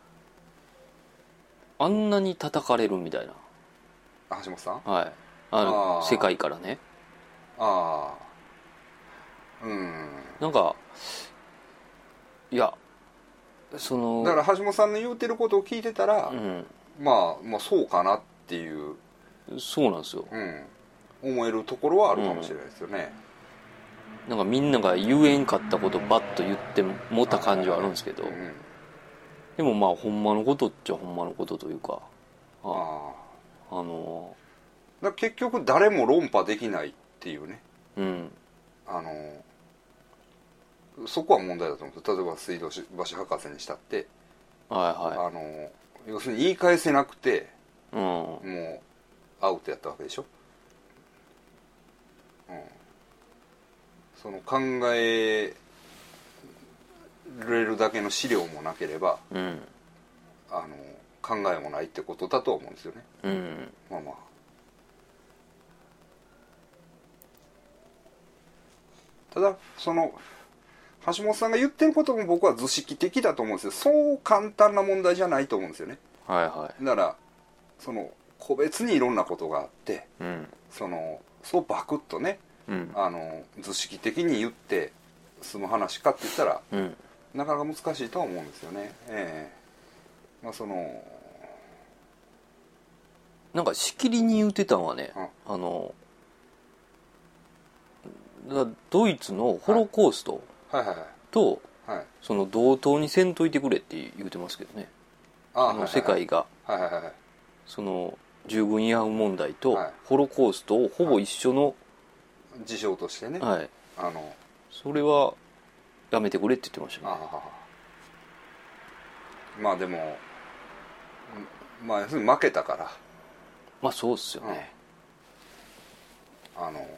S2: あんなに叩かれるみたいな、
S1: 橋本さん、
S2: はい、あの世界からね、ああ、うん、なんかいやその
S1: だから橋本さんの言うてることを聞いてたら、うん、まあまあそうかなっていう、
S2: そうなんですよ、
S1: うん、思えるところはあるかもしれないですよね、
S2: うん、なんかみんなが言えんかったことをバッと言ってもった感じはあるんですけど、うん、でもまあほんまのことっちゃほんまのことというか、ああ、あの
S1: だ結局誰も論破できないっていうね、うん、あのそこは問題だと思うんですよ。例えば水道橋博士にしたって、
S2: はいはい、
S1: あの要するに言い返せなくて、
S2: うん、
S1: もうアウトやったわけでしょ、うん、その考えれるだけの資料もなければ、
S2: うん、
S1: あの考えもないってことだと思うんですよね、
S2: うん、
S1: まあまあただその橋本さんが言ってることも僕は図式的だと思うんですよ。そう簡単な問題じゃないと思うんですよね。
S2: はいはい。
S1: だからその個別にいろんなことがあって、
S2: うん、
S1: そのそうバクッとね、
S2: うん、
S1: あの図式的に言って済む話かって言ったら、
S2: うん、
S1: なかなか難しいとは思うんですよね。ええー、まあその
S2: なんかしきりに言ってたのはね、
S1: うん、
S2: あのドイツのホロコーストとその同等にせんといてくれって言うてますけどね。あの世界がその従軍慰安問題とホロコーストをほぼ一緒の
S1: 事象としてね、
S2: はい、
S1: あの
S2: それはやめてくれって言ってましたね。
S1: あまあでもまあ要するに負けたから、
S2: まあそうっすよね、
S1: うん、あの、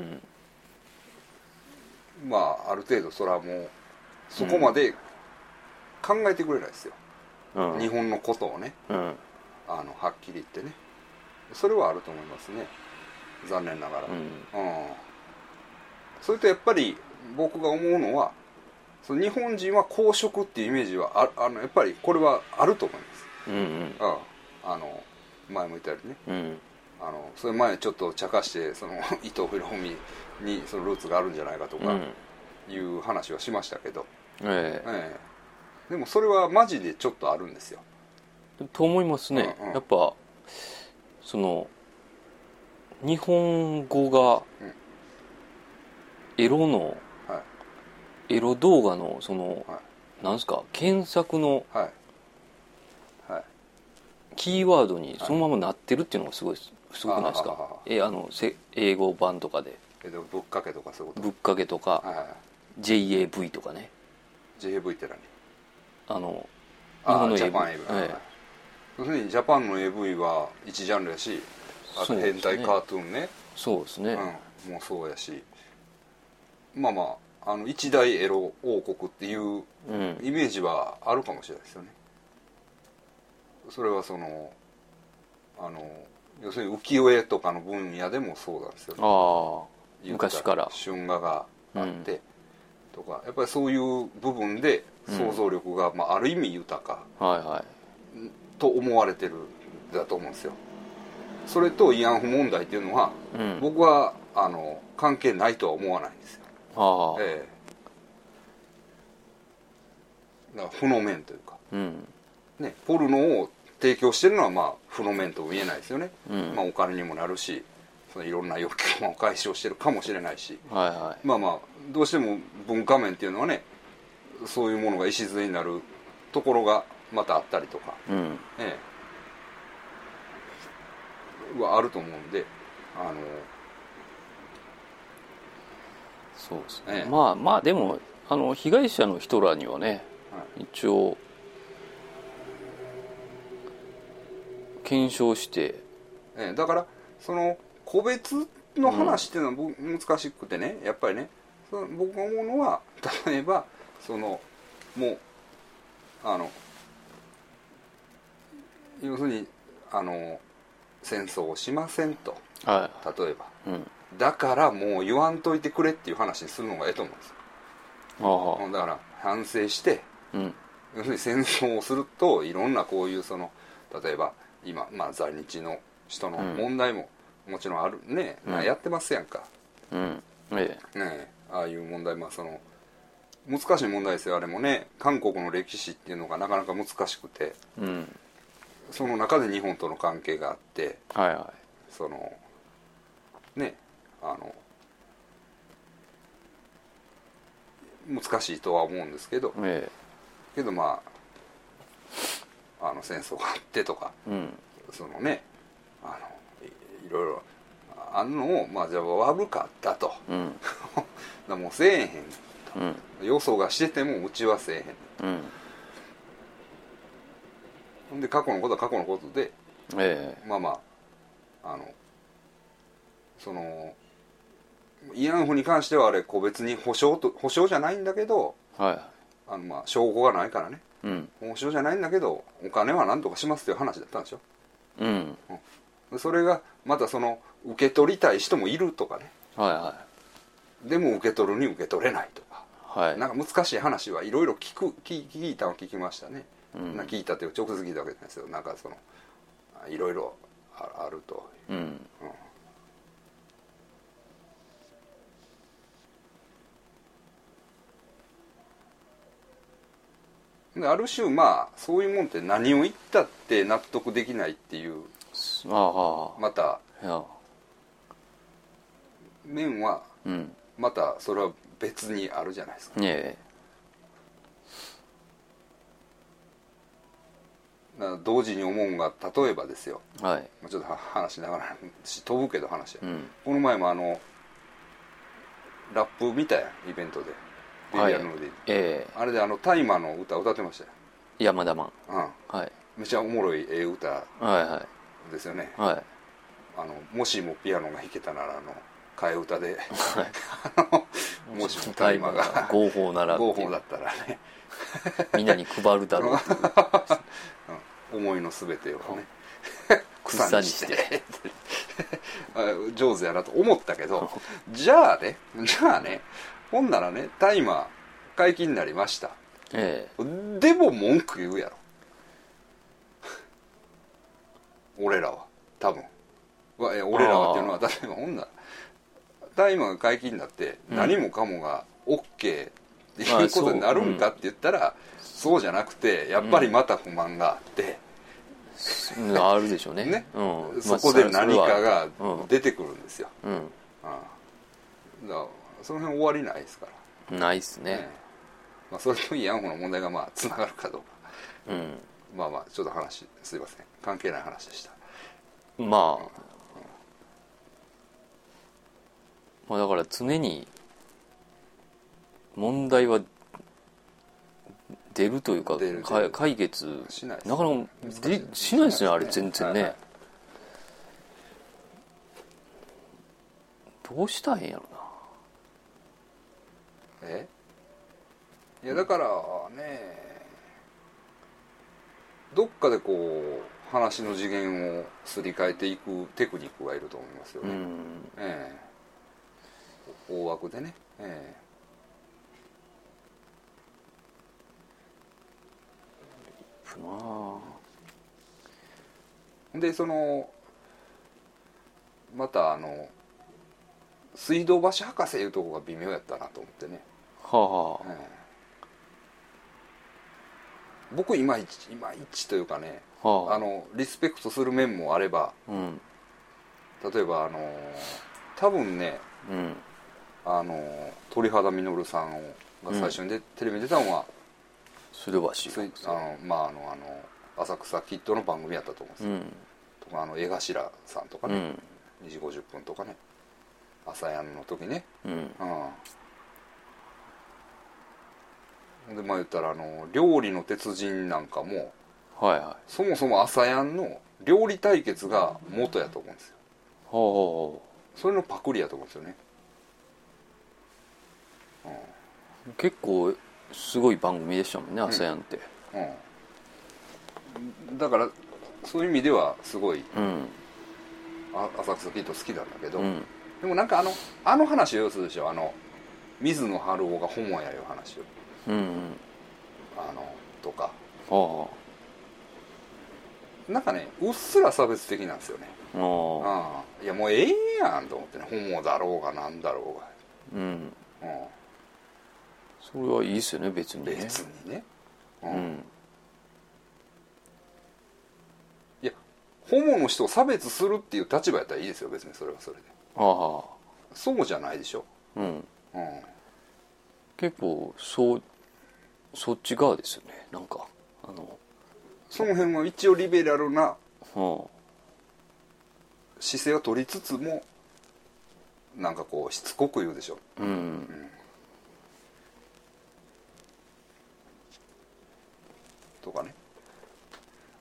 S2: うん、
S1: まあある程度それはもうそこまで考えてくれないですよ、うん、日本のことをね、うん、あのはっきり言ってね、それはあると思いますね、残念ながら、うんうん、それとやっぱり僕が思うのは、その日本人は公職っていうイメージは あ, あのやっぱりこれはあると思います、うんうん、あの前も言ったようにね、うん、あのそれ前ちょっと茶化してその伊藤博文にそのルーツがあるんじゃないかとかいう話はしましたけど、うんえええ、でもそれはマジでちょっとあるんですよ
S2: と思いますね、うんうん、やっぱその日本語がエロの、はい、エロ動画のその、はい、なんすか検索の、はいはい、キーワードにそのままなってるっていうのがすごいすごくないですか。えあのせ英語版とかで
S1: ぶっかけとかそういうこと、
S2: ぶっかけとか、はいはい、ジェイエーブイ とかね。
S1: ジェイエーブイ って何？
S2: あの日本の エーブイ、
S1: ジャパン エーブイ、はい、要するにジャパンの エーブイ は一ジャンルやし、あと変態カートゥーンね、
S2: そうですね、
S1: うん、もうそうやし、まあまああの一大エロ王国っていうイメージはあるかもしれないですよね、うん、それはそのあの要するに浮世絵とかの分野でもそうなんですよね。
S2: ああ昔から
S1: 春画があって、うん、とかやっぱりそういう部分で想像力が、うんまあ、ある意味豊か、はいはい、と思われてるだと思うんですよ。それと慰安婦問題っていうのは、うん、僕はあの関係ないとは思わないんですよ。あ、ええ、だから負の面というか、うんね、ポルノを提供してるのはまあ負の面とも言えないですよね、うんまあ、お金にもなるしそのいろんな欲求も解消してるかもしれないし、はいはい、まあまあどうしても文化面っていうのはねそういうものが礎になるところがまたあったりとか、うんええ、はあると思うんであの
S2: そうですね、ええ、まあまあでもあの被害者の人らにはね、はい、一応検証して、
S1: ええ、だからその個別の話っていうのは僕難しくてね、やっぱりねその僕が思うのは例えばそのもうあの要するにあの戦争をしませんと、はい、例えば、うん、だからもう言わんといてくれっていう話にするのがええと思うんですよ。ああだから反省して、うん、要するに戦争をするといろんなこういうその例えば今、まあ、在日の人の問題ももちろんあるね、うん、やってますやんか、うんええ、ねああいう問題、まあその難しい問題ですよあれもね。韓国の歴史っていうのがなかなか難しくて、うん、その中で日本との関係があって、はいはい、そのねあの難しいとは思うんですけど、ええ、けどまああの戦争があってとか、うん、そのねあの い, いろいろあんのをまあじゃあ悪かったと、うん、もうせえへんと、うん、よそがしててもうちはせえへんねんと、うん、ほんで過去のことは過去のことで、ええ、まあまああのその慰安婦に関してはあれ個別に保証と保証じゃないんだけど、はい、あのまあ証拠がないからね、うん、保証じゃないんだけどお金は何とかしますっていう話だったんでしょ、うんうん、それがまたその受け取りたい人もいるとかね、はいはい、でも受け取るに受け取れないとか、はい、なんか難しい話はいろいろ聞く聞聞いたの聞きましたね、うん、聞いたって直接聞いたわけじゃないですよ、なんかそのいろいろあると、うんうんある種まあそういうもんって何を言ったって納得できないっていうまた面はまたそれは別にあるじゃないですか、ね、だから同時に思うんが例えばですよ、はい、ちょっと話しながら飛ぶけど話や、うん、この前もあのラップ見たやんイベントでビリヤルので、はいえー、あれであの大麻の歌歌ってましたよ、
S2: 山田マン、
S1: うんはい、めちゃおもろいええ歌ですよね、はいはい、あのもしもピアノが弾けたならあの替え歌で、はい、もしも大麻が
S2: 合法なら
S1: 合法だったらね
S2: みんなに配るだろうという、
S1: うん、思いの全てをね
S2: 草にして
S1: 上手やなと思ったけどじゃあねじゃあねほんならね大麻解禁になりました、ええ、でも文句言うやろ俺らは多分俺らはっていうのは例えばほんなら大麻が解禁になって何もかもが OK っていうことになるんかって言ったら、まあ そう、うん、そうじゃなくてやっぱりまた不満があって、
S2: うん、あるでしょうね
S1: ね、うん、そこで何かが出てくるんですよ、うんうん、だからその辺終わりないですから
S2: ないっすね、ね
S1: まあ、それと慰安婦の問題がまあつながるかどうか、うん、まあまあちょっと話すいません関係ない話でした
S2: まあ、うん、まあだから常に問題は出るというか解決しない、ね、なかなかでしないですねあれ全然ね、はいはい、どうしたらいいんやろな
S1: えいやだからねどっかでこう話の次元をすり替えていくテクニックがいると思いますよね、うんええ、大枠でね、ええ、でそのまたあの水道橋博士いうとこが微妙やったなと思ってね、はあはあええ僕いまいちいまいちというかね、はあ、あのリスペクトする面もあれば、うん、例えばあの多分ね、うん、あの鳥肌実さんが最初にで、うん、テレビに出たのは
S2: 鶴橋
S1: あのまああのあの浅草キッドの番組やったと思うんですよ、うん、とかあの江頭さんとかね、うん、にじごじゅっぷんとかね朝やんの時ね、うんうんでまあ言ったらあの料理の鉄人なんかも、はいはい、そもそも朝やんの料理対決が元やと思うんですよ。ほうほうほうそれのパクリやと思うんですよね、
S2: うん、結構すごい番組でしたもんね朝やんって、うん
S1: うん、だからそういう意味ではすごい、うん、あ浅草キッド好きなんだけど、うん、でもなんかあのあの話を要するでしょあの水野晴郎がホモやいう話をうんうん、あのとかああなんかねうっすら差別的なんですよねああいやもうええやんと思ってねホモだろうがなんだろうがうん、うん、
S2: それはいいですよね別にね
S1: 別にね、うんうん、いやホモの人を差別するっていう立場やったらいいですよ別にそれはそれでああそうじゃないでしょうん、うん、
S2: 結構そうそっち側ですよねなんかあの
S1: その辺は一応リベラルな姿勢を取りつつもなんかこうしつこく言うでしょ、うんうん、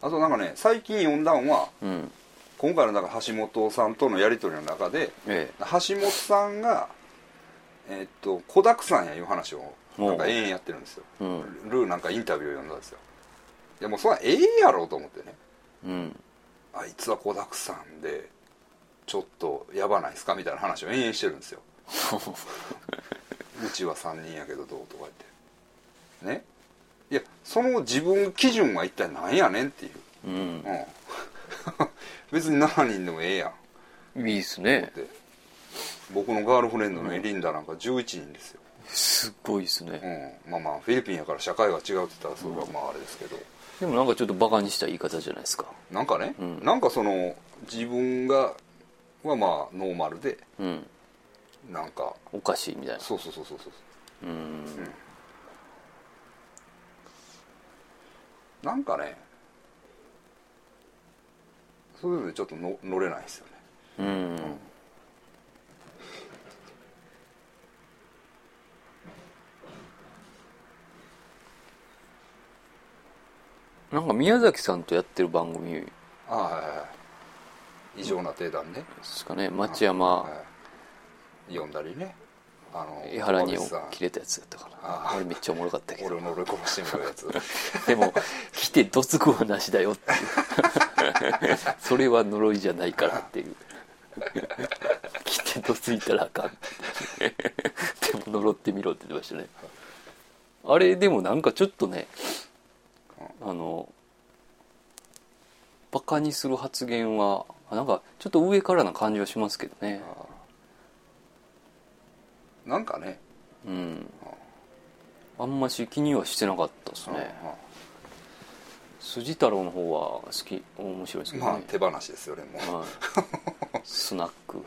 S1: あとなんかね最近読んだんは、
S2: うん、
S1: 今回のなんか橋本さんとのやり取りの中で、ええ、橋本さんがえー、っと子だくさんやいう話をなんか延々やってるんですよ、うん、ルーなんかインタビューを読んだんですよ。いやもうそれはええやろうと思ってね、うん、あいつは子だくさんでちょっとやばないですかみたいな話を延々してるんですようちはさんにんやけどどうとか言ってね。いやその自分基準は一体何やねんっていう、うんうん、別にしちにんでもええや
S2: ん。いいっすね。
S1: 僕のガールフレンドのエリンダなんかじゅういちにんですよ。
S2: すごいですね、
S1: うん、まあまあフィリピンやから社会が違うって言ったらそれはまああれですけど、
S2: でもなんかちょっとバカにした言い方じゃないですか。
S1: なんかね、うん、なんかその自分がはまあノーマルで、うん、なんか
S2: おかしいみたいな。
S1: そうそうそうそうそううん、うん、なんかねそれでちょっとの乗れないですよね。うん、うん
S2: なんか宮崎さんとやってる番組、
S1: ああはいはい異常な定談ね
S2: ですかね、町山、はい、
S1: 読んだりね、あの
S2: 江原に切れたやつやったかな。 あ, あれめっちゃおもろかったけど、
S1: 俺の俺殺してみるやつ
S2: でも来てどつくはなしだよっていうそれは呪いじゃないからっていう来てどついたらあかんってでも呪ってみろって言ってましたね。あれでもなんかちょっとね、あのバカにする発言はなんかちょっと上からな感じはしますけどね。
S1: あなんかね、
S2: うん、あんまし気にはしてなかったですね。筋太郎の方は好き、面白いですけどね。
S1: まあ手放しですよねもう、はい、
S2: スナック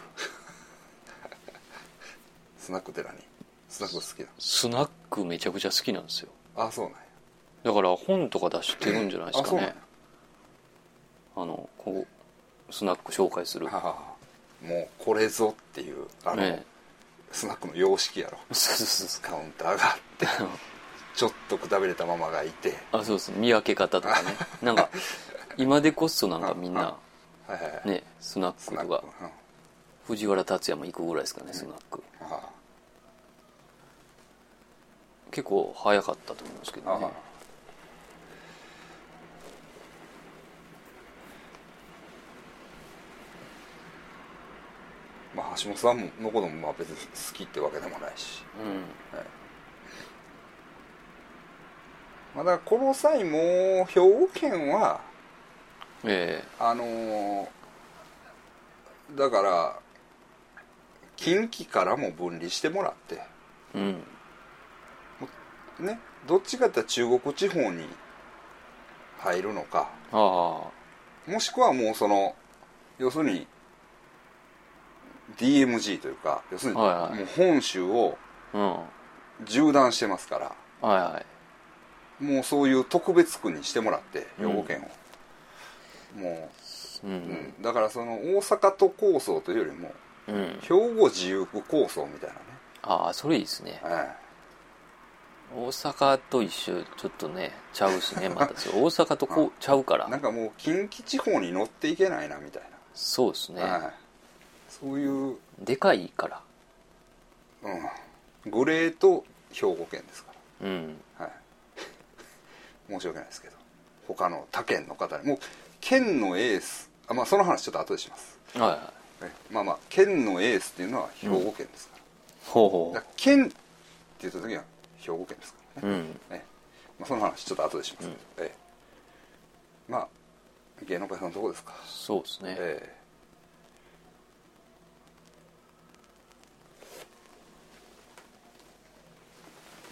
S1: スナックって何？スナック好きなの？
S2: スナックめちゃくちゃ好きなんですよ。
S1: あそうなんや。
S2: だから本とか出してるんじゃないですかね。あ, あのこうスナック紹介する、はは
S1: もうこれぞっていうあの、ね、スナックの様式やろ。カウンターがあってちょっとくたびれたママがいて、
S2: あそうです見分け方とかねなんか今でこそなんかみんなねスナックとか藤原竜也も行くぐらいですかね、スナック、うん、結構早かったと思いますけどね。
S1: まあ、橋本さんのこともまあ別に好きってわけでもないし、うんはいまあ、だからこの際も兵庫県は、えー、あのー、だから近畿からも分離してもらって、うんね、どっちかっていうと中国地方に入るのか、あもしくはもうその要するにディーエムジー というか要するにもう本州を縦断してますから、はいはい、もうそういう特別区にしてもらって兵庫県を、うん、もう、うんうん、だからその大阪都構想というよりも、うん、兵庫自由区構想みたいなね。
S2: ああそれいいですね、はい、大阪と一緒ちょっとねちゃうしねまたそれ大阪とこうちゃうから
S1: なんかもう近畿地方に乗っていけないなみたいな。
S2: そうですね、はい
S1: そういう
S2: でかいから、
S1: うん、グレート兵庫県ですから、うんはい、申し訳ないですけど他の他県の方にもう県のエースあ、まあ、その話ちょっと後でします、はいはい、まあまあ県のエースっていうのは兵庫県ですから、うん、ほうほうだから県って言った時は兵庫県ですからね、うんえまあ、その話ちょっと後でしますけど、うんえまあ芸能界さんのとこですか。
S2: そうですね、えー